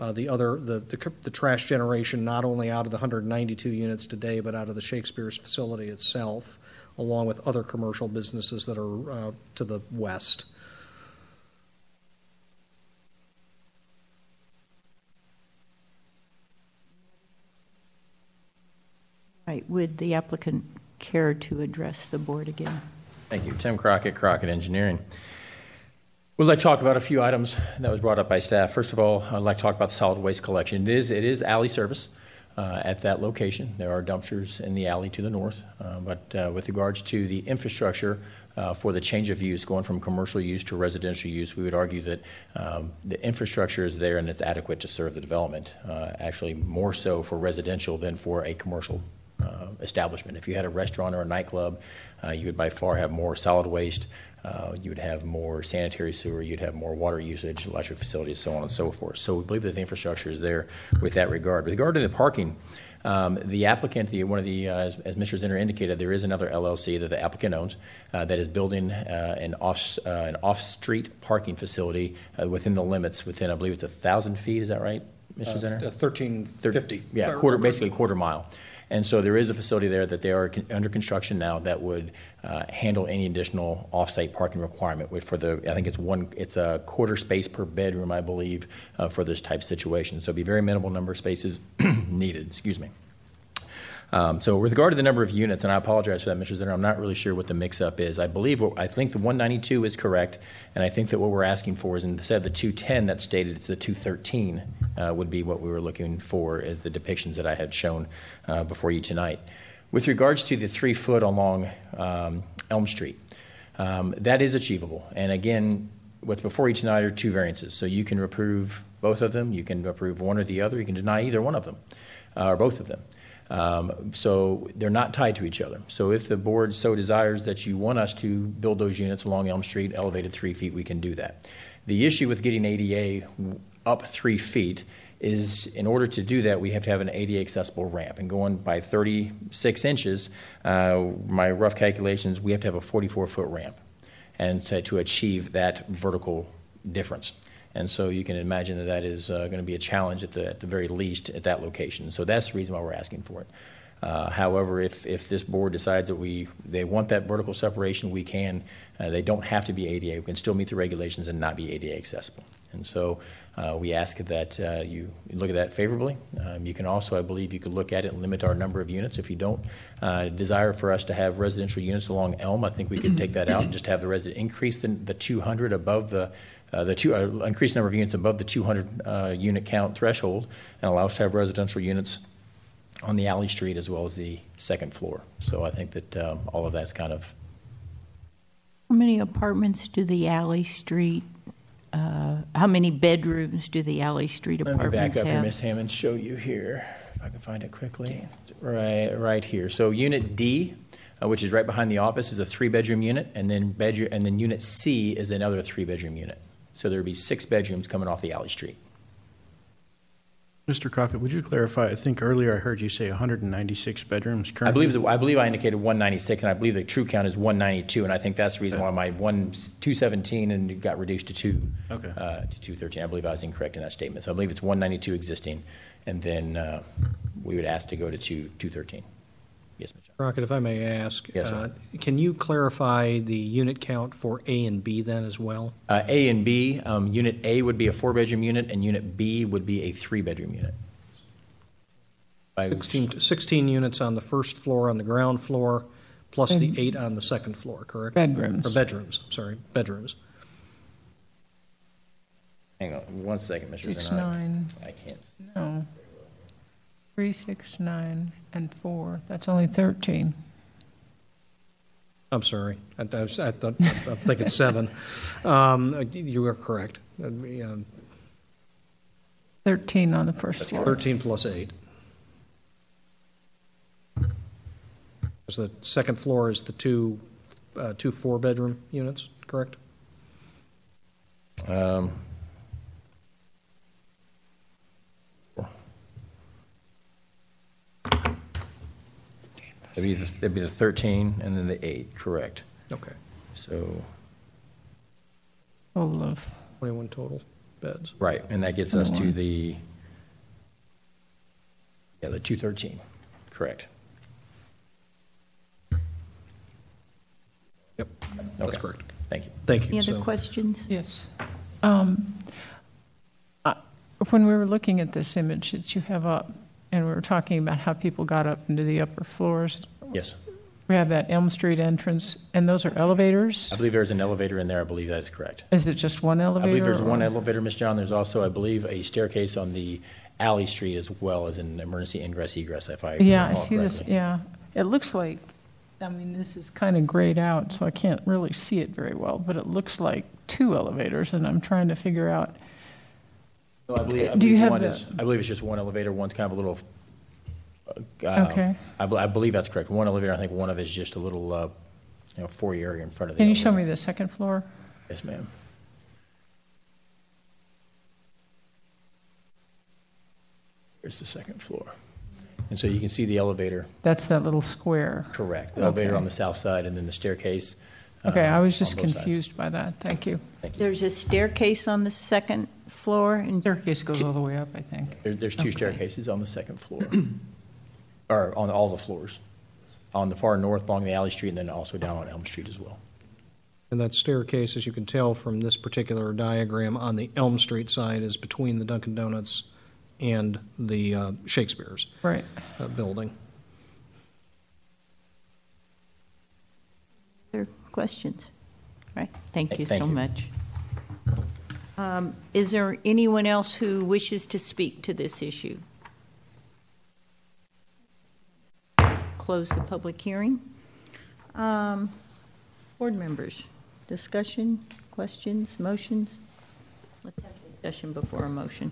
S2: the trash generation not only out of the 192 units today, but out of the Shakespeare's facility itself, along with other commercial businesses that are to the west.
S1: Right. Would the applicant care to address the board again?
S7: Thank you. Tim Crockett, Crockett Engineering. We'd like to talk about a few items that was brought up by staff. First of all, I'd like to talk about solid waste collection. It is alley service. at that location. There are dumpsters in the alley to the north, but with regards to the infrastructure for the change of use, going from commercial use to residential use, we would argue that the infrastructure is there and it's adequate to serve the development, actually more so for residential than for a commercial establishment. If you had a restaurant or a nightclub, you would by far have more solid waste, you would have more sanitary sewer, you'd have more water usage, electric facilities, so on and so forth. So we believe that the infrastructure is there with that regard. With regard to the parking, the applicant, one of the, as Mr. Zinner indicated, there is another LLC that the applicant owns that is building an off-street parking facility within the limits, within, I believe it's 1,000 feet, is that right, Mr. Zinner?
S2: 1350.
S7: Yeah, basically quarter mile. And so there is a facility there that they are under construction now that would handle any additional off-site parking requirement for I think it's a quarter space per bedroom, I believe, for this type of situation. So it'd be a very minimal number of spaces needed, excuse me. So with regard to the number of units, and I apologize for that, Mr. Zinner, I'm not really sure what the mix-up is. I think the 192 is correct, and I think that what we're asking for is instead of the 210 that's stated, it's the 213 would be what we were looking for as the depictions that I had shown before you tonight. With regards to the 3 foot along Elm Street, that is achievable. And again, what's before you tonight are 2 variances. So you can approve both of them, you can approve one or the other, you can deny either one of them, or both of them. So they're not tied to each other. So if the board so desires that you want us to build those units along Elm Street, elevated 3 feet, we can do that. The issue with getting ADA up 3 feet is in order to do that, we have to have an ADA accessible ramp. And going by 36 inches, my rough calculations, we have to have a 44-foot ramp and to achieve that vertical difference. And so you can imagine that that is going to be a challenge at the very least at that location. So that's the reason why we're asking for it. However, if this board decides that they want that vertical separation, we can. They don't have to be ADA. We can still meet the regulations and not be ADA accessible. And so we ask that you look at that favorably. You can also, I believe, you could look at it and limit our number of units. If you don't desire for us to have residential units along Elm, I think we could take that out and just have the resident increase the 200 above increased number of units above the 200 unit count threshold and allow us to have residential units on the alley street as well as the second floor. So I think that all of that's kind of.
S1: How many apartments do the alley street, how many bedrooms do the alley street apartments have?
S7: Let me back up here, Ms. Hammond, show you here, if I can find it quickly. Right here. So unit D, which is right behind the office, is a 3-bedroom unit, and then unit C is another 3-bedroom unit. So there would be 6 bedrooms coming off the alley street.
S9: Mr. Crockett, would you clarify? I think earlier I heard you say 196 bedrooms currently.
S7: I believe I indicated 196, and I believe the true count is 192, and I think that's the reason why my 217 and it got reduced to 213. I believe I was incorrect in that statement. So I believe it's 192 existing, and then we would ask to go to 213. Yes, Mr.
S2: Crockett, if I may ask,
S7: Yes, sir.
S2: can you clarify the unit count for A and B then as well?
S7: A and B, unit A would be a 4-bedroom unit, and unit B would be a 3-bedroom unit.
S2: 16 units on the first floor, on the ground floor, plus the 8 on the second floor, correct?
S4: Bedrooms.
S2: Or bedrooms, sorry, bedrooms.
S7: Hang on one second, Mr.
S4: 6,
S7: Zinner.
S4: 9.
S7: I can't see.
S4: No. 3, 6, 9, and 4. That's only 13.
S2: I'm sorry, I think it's 7. You are correct. That'd be,
S4: 13 on the first floor.
S2: 13 plus 8. So the second floor is the two 4-bedroom units, correct?
S7: It'd be the 13 and then the 8, correct.
S2: Okay.
S7: So,
S4: Total of
S2: 21 total beds.
S7: right, and that gets us to
S4: 21.
S7: the 213, correct.
S2: Yep, that's
S7: Okay.
S2: correct.
S7: Thank you.
S2: Thank you.
S1: Any other
S2: So-
S1: questions?
S4: Yes. When we were looking at this image that you have up, and we were talking about how people got up into the upper floors,
S7: Yes.
S4: We have that Elm Street entrance, and those are elevators?
S7: I believe there's an elevator in there. I believe that is correct.
S4: Is it just one
S7: I
S4: elevator?
S7: believe there's one
S4: or-
S7: elevator, Ms. John. There's also, I believe, a staircase on the alley street as well as an emergency ingress egress, if I
S4: Yeah, I
S7: recall
S4: see this,
S7: correctly.
S4: yeah. It looks like, I mean, this is kind of grayed out, so I can't really see it very well, but it looks like two elevators, and I'm trying to figure out,
S7: No, I believe,
S4: Do you have
S7: I believe it's just one elevator. One's kind of a little.
S4: Okay.
S7: I believe that's correct. One elevator. I think one of it is just a little, foyer area in front of the.
S4: can you show
S7: elevator.
S4: me the second floor?
S7: Yes, ma'am. Here's the second floor, and so you can see the elevator.
S4: That's that little square.
S7: Correct. The elevator
S4: Okay.
S7: on the south side, and then the staircase.
S4: Okay, I was just
S7: on both sides.
S4: confused by that, thank you.
S1: There's a staircase on the second floor, and
S4: Staircase goes all the way up, I think.
S7: There's two
S4: Okay.
S7: staircases on the second floor, or on all the floors, on the far north along the alley street, and then also down on Elm Street as well.
S2: And that staircase, as you can tell from this particular diagram on the Elm Street side, is between the Dunkin' Donuts and the Shakespeare's
S4: Right.
S2: building.
S1: other questions? Right, thank you
S7: Thank
S1: so
S7: you.
S1: much. Is there anyone else who wishes to speak to this issue? Close the public hearing. Board members, discussion, questions, motions? Let's have discussion before a motion.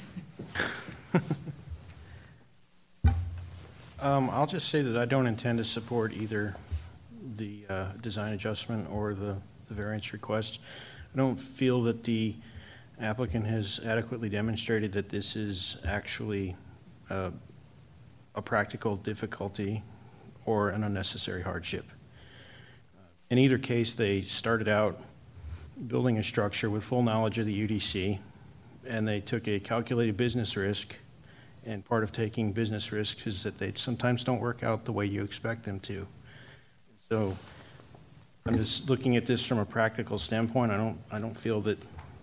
S9: I'll just say that I don't intend to support either the design adjustment or the variance request. I don't feel that the applicant has adequately demonstrated that this is actually a practical difficulty or an unnecessary hardship. In either case, they started out building a structure with full knowledge of the UDC, and they took a calculated business risk. And part of taking business risks is that they sometimes don't work out the way you expect them to. So I'm just looking at this from a practical standpoint. I don't feel that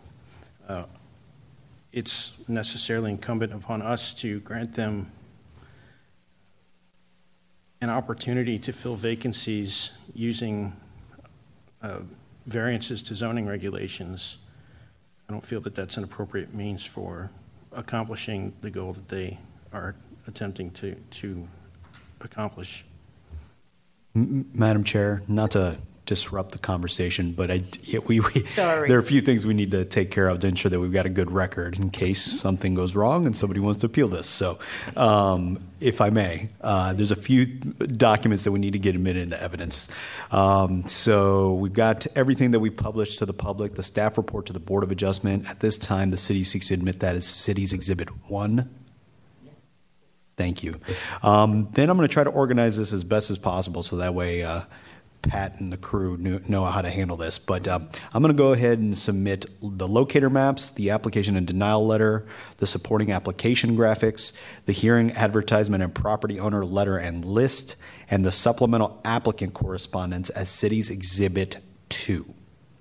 S9: it's necessarily incumbent upon us to grant them an opportunity to fill vacancies using variances to zoning regulations. I don't feel that that's an appropriate means for accomplishing the goal that they are attempting to accomplish.
S5: Madam Chair, not to disrupt the conversation, but
S1: Sorry.
S5: there are a few things we need to take care of to ensure that we've got a good record in case something goes wrong and somebody wants to appeal this. So, if I may, there's a few documents that we need to get admitted into evidence. So we've got everything that we published to the public, the staff report to the Board of Adjustment. At this time, the city seeks to admit that as City's Exhibit 1. Thank you. Then I'm going to try to organize this as best as possible so that way Pat and the crew know how to handle this. But I'm going to go ahead and submit the locator maps, the application and denial letter, the supporting application graphics, the hearing advertisement and property owner letter and list, and the supplemental applicant correspondence as City's Exhibit 2.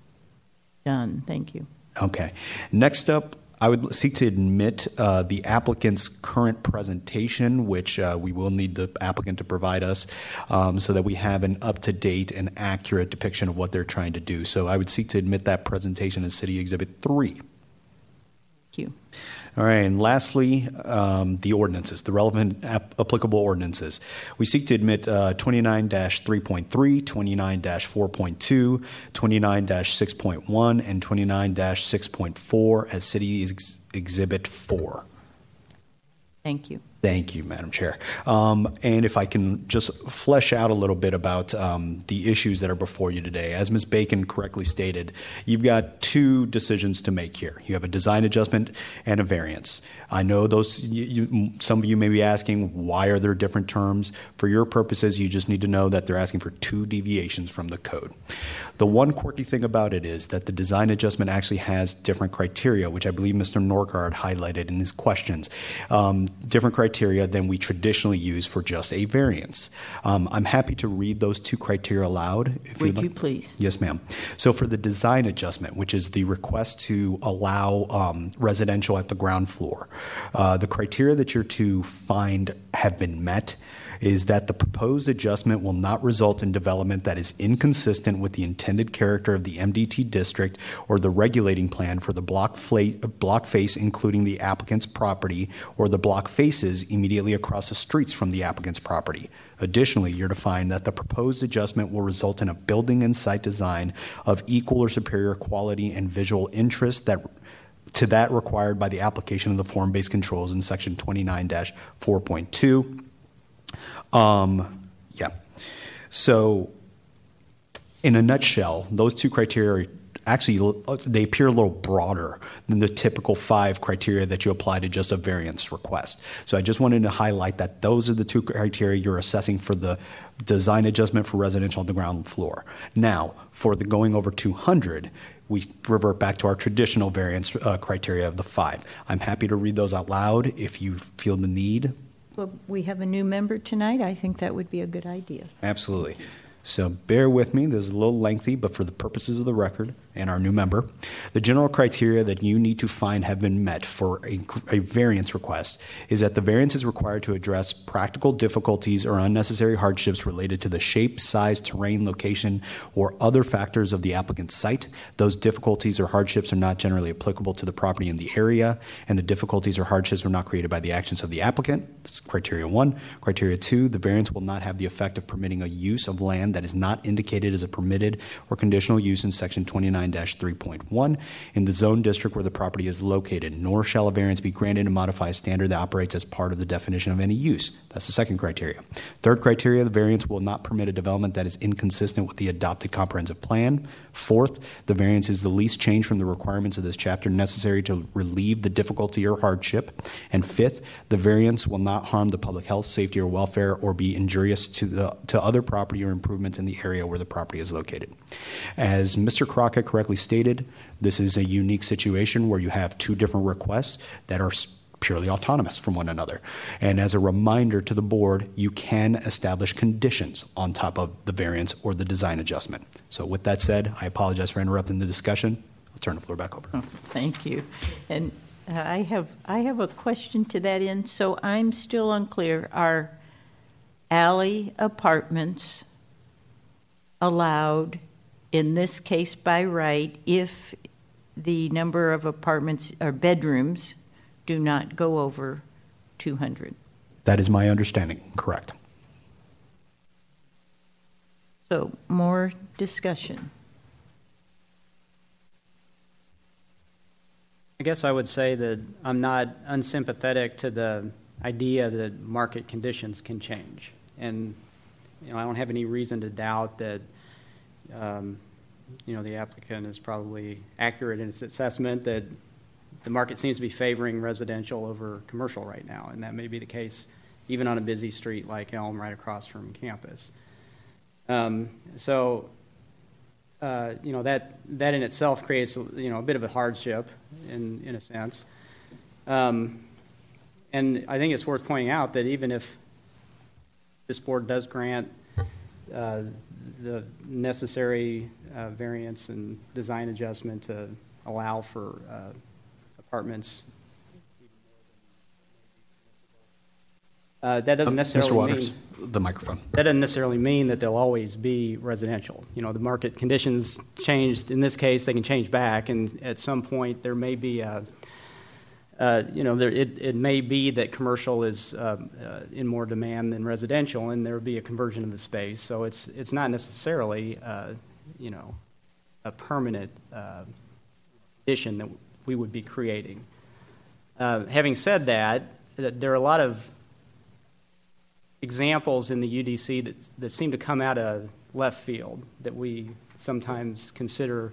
S1: Done, thank you.
S5: Okay. Next up, I would seek to admit the applicant's current presentation, which we will need the applicant to provide us so that we have an up-to-date and accurate depiction of what they're trying to do. So I would seek to admit that presentation as City Exhibit 3.
S1: Thank you.
S5: All right, and lastly, the ordinances, the relevant applicable ordinances. We seek to admit 29-3.3, 29-4.2, 29-6.1, and 29-6.4 as City Exhibit 4.
S1: Thank you.
S5: Thank you, Madam Chair. And if I can just flesh out a little bit about the issues that are before you today. As Ms. Bacon correctly stated, you've got two decisions to make here. You have a design adjustment and a variance. I know those. Some of you may be asking, why are there different terms? For your purposes, you just need to know that they're asking for 2 deviations from the code. The one quirky thing about it is that the design adjustment actually has different criteria, which I believe Mr. Norgard highlighted in his questions. Different criteria than we traditionally use for just a variance. I'm happy to read those 2 criteria aloud. If
S1: Would
S5: you'd
S1: you
S5: like.
S1: please?
S5: Yes, ma'am. So for the design adjustment, which is the request to allow residential at the ground floor, the criteria that you're to find have been met is that the proposed adjustment will not result in development that is inconsistent with the intended character of the MDT district or the regulating plan for the block face, including the applicant's property or the block faces immediately across the streets from the applicant's property. Additionally, you're to find that the proposed adjustment will result in a building and site design of equal or superior quality and visual interest to that required by the application of the form-based controls in section 29-4.2. So in a nutshell, those two criteria actually, they appear a little broader than the typical 5 criteria that you apply to just a variance request. So I just wanted to highlight that those are the 2 criteria you're assessing for the design adjustment for residential on the ground floor. Now, for the going over 200, we revert back to our traditional variance criteria of the 5. I'm happy to read those out loud if you feel the need.
S1: Well, we have a new member tonight. I think that would be a good idea.
S5: Absolutely. So bear with me. This is a little lengthy, but for the purposes of the record and our new member, the general criteria that you need to find have been met for a variance request is that the variance is required to address practical difficulties or unnecessary hardships related to the shape, size, terrain, location, or other factors of the applicant's site. Those difficulties or hardships are not generally applicable to the property in the area, and the difficulties or hardships were not created by the actions of the applicant. That's criteria 1. Criteria 2, the variance will not have the effect of permitting a use of land that is not indicated as a permitted or conditional use in section 29-3.1 in the zone district where the property is located, nor shall a variance be granted to modify a standard that operates as part of the definition of any use. That's the second criteria. Third criteria, the variance will not permit a development that is inconsistent with the adopted comprehensive plan. Fourth, the variance is the least change from the requirements of this chapter necessary to relieve the difficulty or hardship. And fifth, the variance will not harm the public health, safety, or welfare or be injurious to other property or improvements in the area where the property is located. As Mr. Crockett correctly stated, this is a unique situation where you have 2 different requests that are purely autonomous from one another. And as a reminder to the board, you can establish conditions on top of the variance or the design adjustment. So with that said, I apologize for interrupting the discussion. I'll turn the floor back over.
S1: Oh, thank you. And I have a question to that end. So I'm still unclear. Are alley apartments allowed in this case by right if the number of apartments or bedrooms do not go over 200?
S5: That is my understanding, correct.
S1: So more discussion.
S3: I guess I would say that I'm not unsympathetic to the idea that market conditions can change. And I don't have any reason to doubt that, the applicant is probably accurate in its assessment that the market seems to be favoring residential over commercial right now, and that may be the case even on a busy street like Elm right across from campus. That in itself creates, a bit of a hardship in a sense. And I think it's worth pointing out that even if this board does grant the necessary variance and design adjustment to allow for apartments, that doesn't necessarily
S5: Mr. Waters,
S3: mean
S5: the microphone.
S3: that doesn't necessarily mean that they'll always be residential. The market conditions changed. In this case, they can change back, and at some point there may be it may be that commercial is in more demand than residential, and there will be a conversion of the space. So it's not necessarily a permanent condition that we would be creating. Having said that, there are a lot of examples in the UDC that seem to come out of left field that we sometimes consider,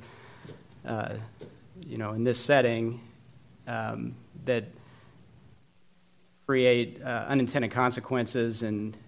S3: in this setting, that create unintended consequences and,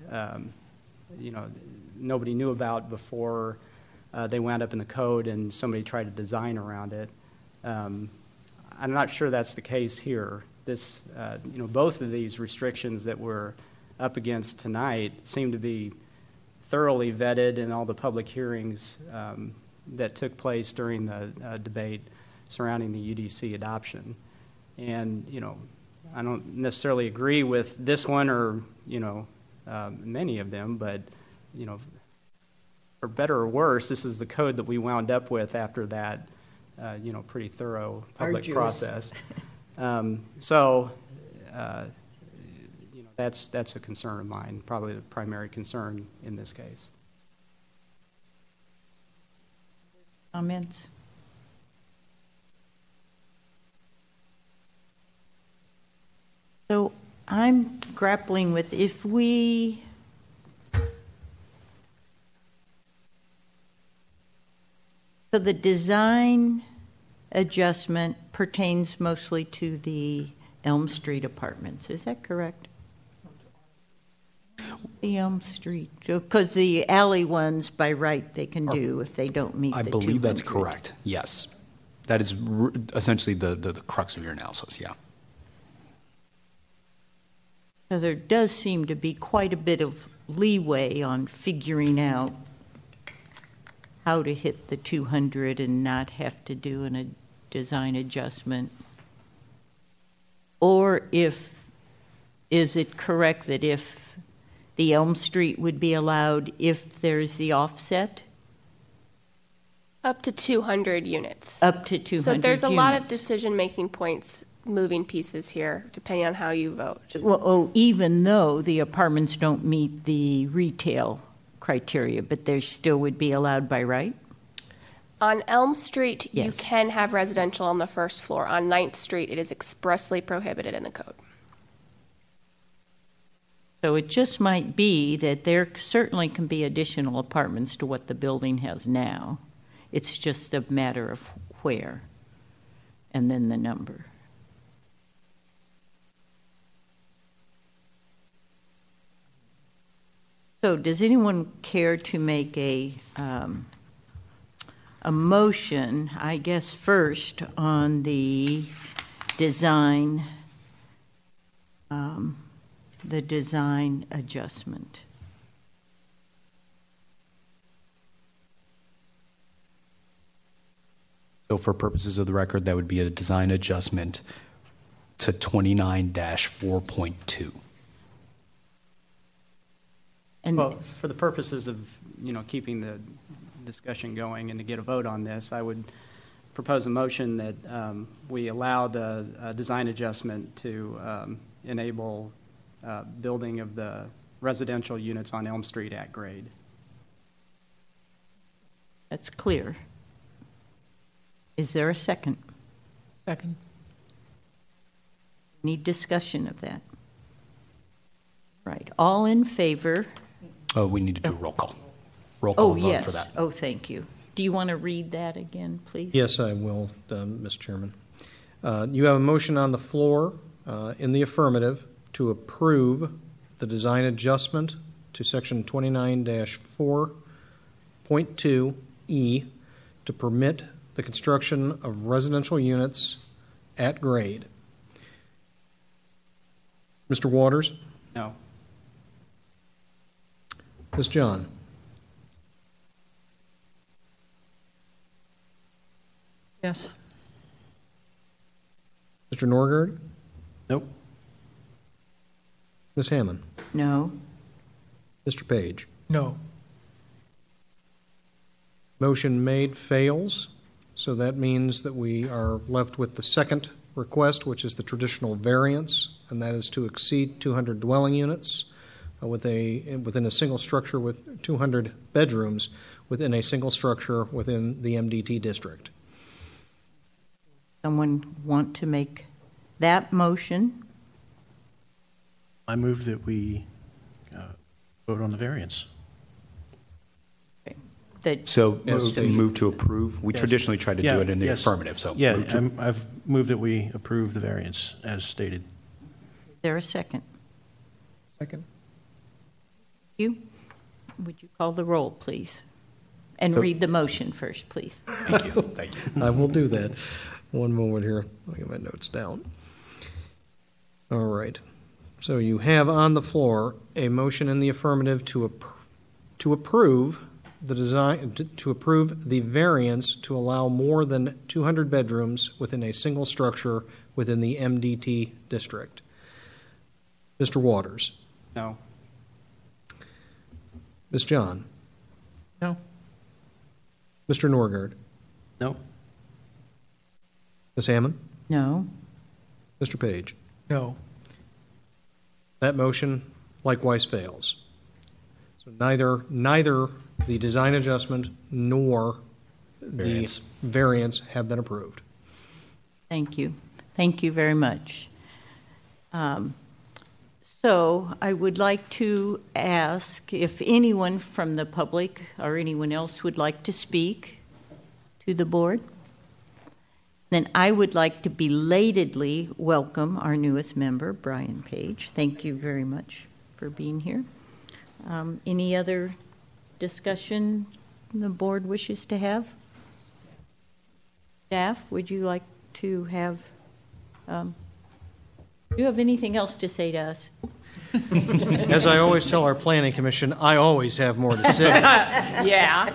S3: nobody knew about before they wound up in the code and somebody tried to design around it. I'm not sure that's the case here. This, both of these restrictions that we're up against tonight seem to be thoroughly vetted in all the public hearings that took place during the debate surrounding the UDC adoption. And, I don't necessarily agree with this one or, many of them, but, you know, for better or worse, this is the code that we wound up with after that, you know, pretty thorough public
S1: Arduous.
S3: process. So, you know, that's a concern of mine, probably the primary concern in this case.
S1: Comments? So I'm grappling with if we so the design adjustment pertains mostly to the Elm Street apartments, is that correct? The Elm Street, because the alley ones by right they can do if they don't meet
S5: I
S1: the
S5: believe that's
S1: 200.
S5: correct, yes. That is essentially the crux of your analysis, yeah.
S1: So there does seem to be quite a bit of leeway on figuring out how to hit the 200 and not have to do a design adjustment. Or is it correct that if the Elm Street would be allowed if there's the offset?
S10: Up to 200 units.
S1: Up to 200
S10: So there's a lot of
S1: units.
S10: decision-making points, moving pieces here, depending on how you vote.
S1: Well, even though the apartments don't meet the retail criteria, but they still would be allowed by right?
S10: On Elm Street, you
S1: Yes.
S10: can have residential on the first floor. On 9th Street, it is expressly prohibited in the code.
S1: So it just might be that there certainly can be additional apartments to what the building has now. It's just a matter of where, and then the number. So does anyone care to make a motion, I guess, first on the design adjustment?
S5: So for purposes of the record, that would be a design adjustment to 29-4.2.
S1: And
S3: Well, for the purposes of, you know, keeping the discussion going and to get a vote on this, I would propose a motion that we allow the design adjustment to enable building of the residential units on Elm Street at grade.
S1: that's clear. Is there a second?
S4: Second.
S1: Need discussion of that? Right, all in favor?
S5: Oh, we need to do a roll call. Roll
S1: Oh,
S5: call vote
S1: yes.
S5: for that.
S1: Oh, thank you. Do you want to read that again, please?
S2: Yes, I will, Mr. Chairman. You have a motion on the floor in the affirmative to approve the design adjustment to Section 29-4.2E to permit the construction of residential units at grade. Mr. Waters?
S3: No.
S2: Ms. John?
S4: Yes.
S2: Mr. Norgard?
S9: Nope.
S2: Ms. Hammond?
S1: No?
S2: Mr. Page?
S8: No.
S2: Motion made fails, so that means that we are left with the second request, which is the traditional variance, and that is to exceed 200 dwelling units within a single structure with 200 bedrooms within a single structure within the MDT district.
S1: Someone want to make that motion?
S9: I move that we vote on the variance.
S1: That,
S5: So
S2: Yes.
S5: we move to approve. We
S9: Yes.
S5: traditionally try to do it in the affirmative, so.
S9: Yeah,
S5: move to-
S9: I've moved that we approve the variance as stated.
S1: is there a second?
S2: Second.
S1: You? Would you call the roll, please? And
S5: So-
S1: read the motion first, please.
S5: Thank you, thank you.
S2: I will do that. One moment here. I'll get my notes down. All right. So you have on the floor a motion in the affirmative to approve the design, to approve the variance to allow more than 200 bedrooms within a single structure within the MDT district. Mr. Waters?
S3: No.
S2: Ms. John?
S4: No.
S2: Mr. Norgard?
S9: No?
S2: Ms. Hammond?
S1: No.
S2: Mr. Page?
S8: No.
S2: That motion likewise fails. So neither the design adjustment nor the variance have been approved.
S1: Thank you. Thank you very much. So I would like to ask if anyone from the public or anyone else would like to speak to the board. Then I would like to belatedly welcome our newest member, Brian Page. Thank you very much for being here. Any other discussion the board wishes to have? Staff, would you like to have, do you have anything else to say to us?
S2: As I always tell our planning commission, I always have more to say.
S4: Yeah.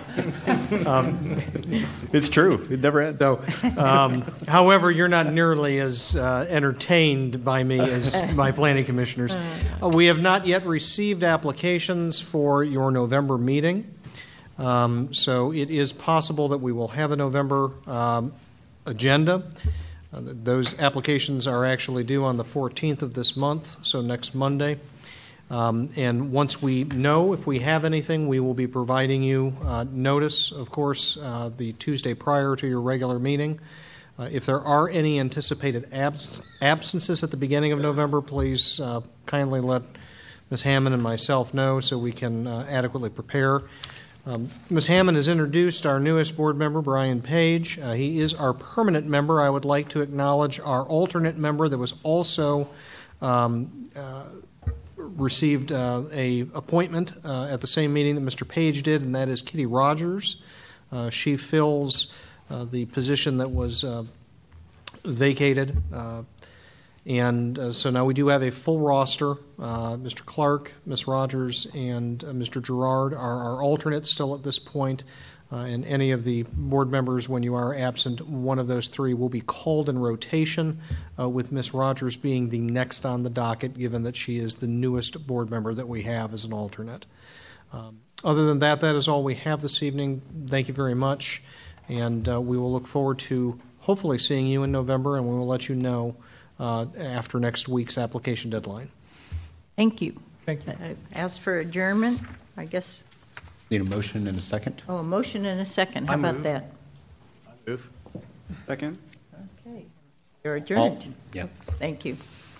S5: It's true. It never ends.
S2: So, however, you're not nearly as entertained by me as my planning commissioners. We have not yet received applications for your November meeting. So it is possible that we will have a November agenda. Those applications are actually due on the 14th of this month, so next Monday. And once we know if we have anything, we will be providing you notice, of course, the Tuesday prior to your regular meeting. If there are any anticipated absences at the beginning of November, please kindly let Ms. Hammond and myself know so we can adequately prepare. Ms. Hammond has introduced our newest board member, Brian Page. He is our permanent member. I would like to acknowledge our alternate member that was also received a appointment at the same meeting that Mr. Page did, and that is Kitty Rogers. She fills the position that was vacated. And so now we do have a full roster. Mr. Clark, Ms. Rogers, and Mr. Gerard are our alternates still at this point. And any of the board members, when you are absent, one of those three will be called in rotation, with Ms. Rogers being the next on the docket, given that she is the newest board member that we have as an alternate. Other than that, that is all we have this evening. Thank you very much. And we will look forward to hopefully seeing you in November, and we will let you know after next week's application deadline.
S1: Thank you.
S8: Thank you.
S1: As for adjournment, I guess,
S5: Need a motion and a second?
S1: a motion and a second. How
S9: I
S1: about
S9: move.
S1: that?
S9: Move. Second?
S1: Okay. You're adjourned.
S5: Yeah.
S1: Thank you.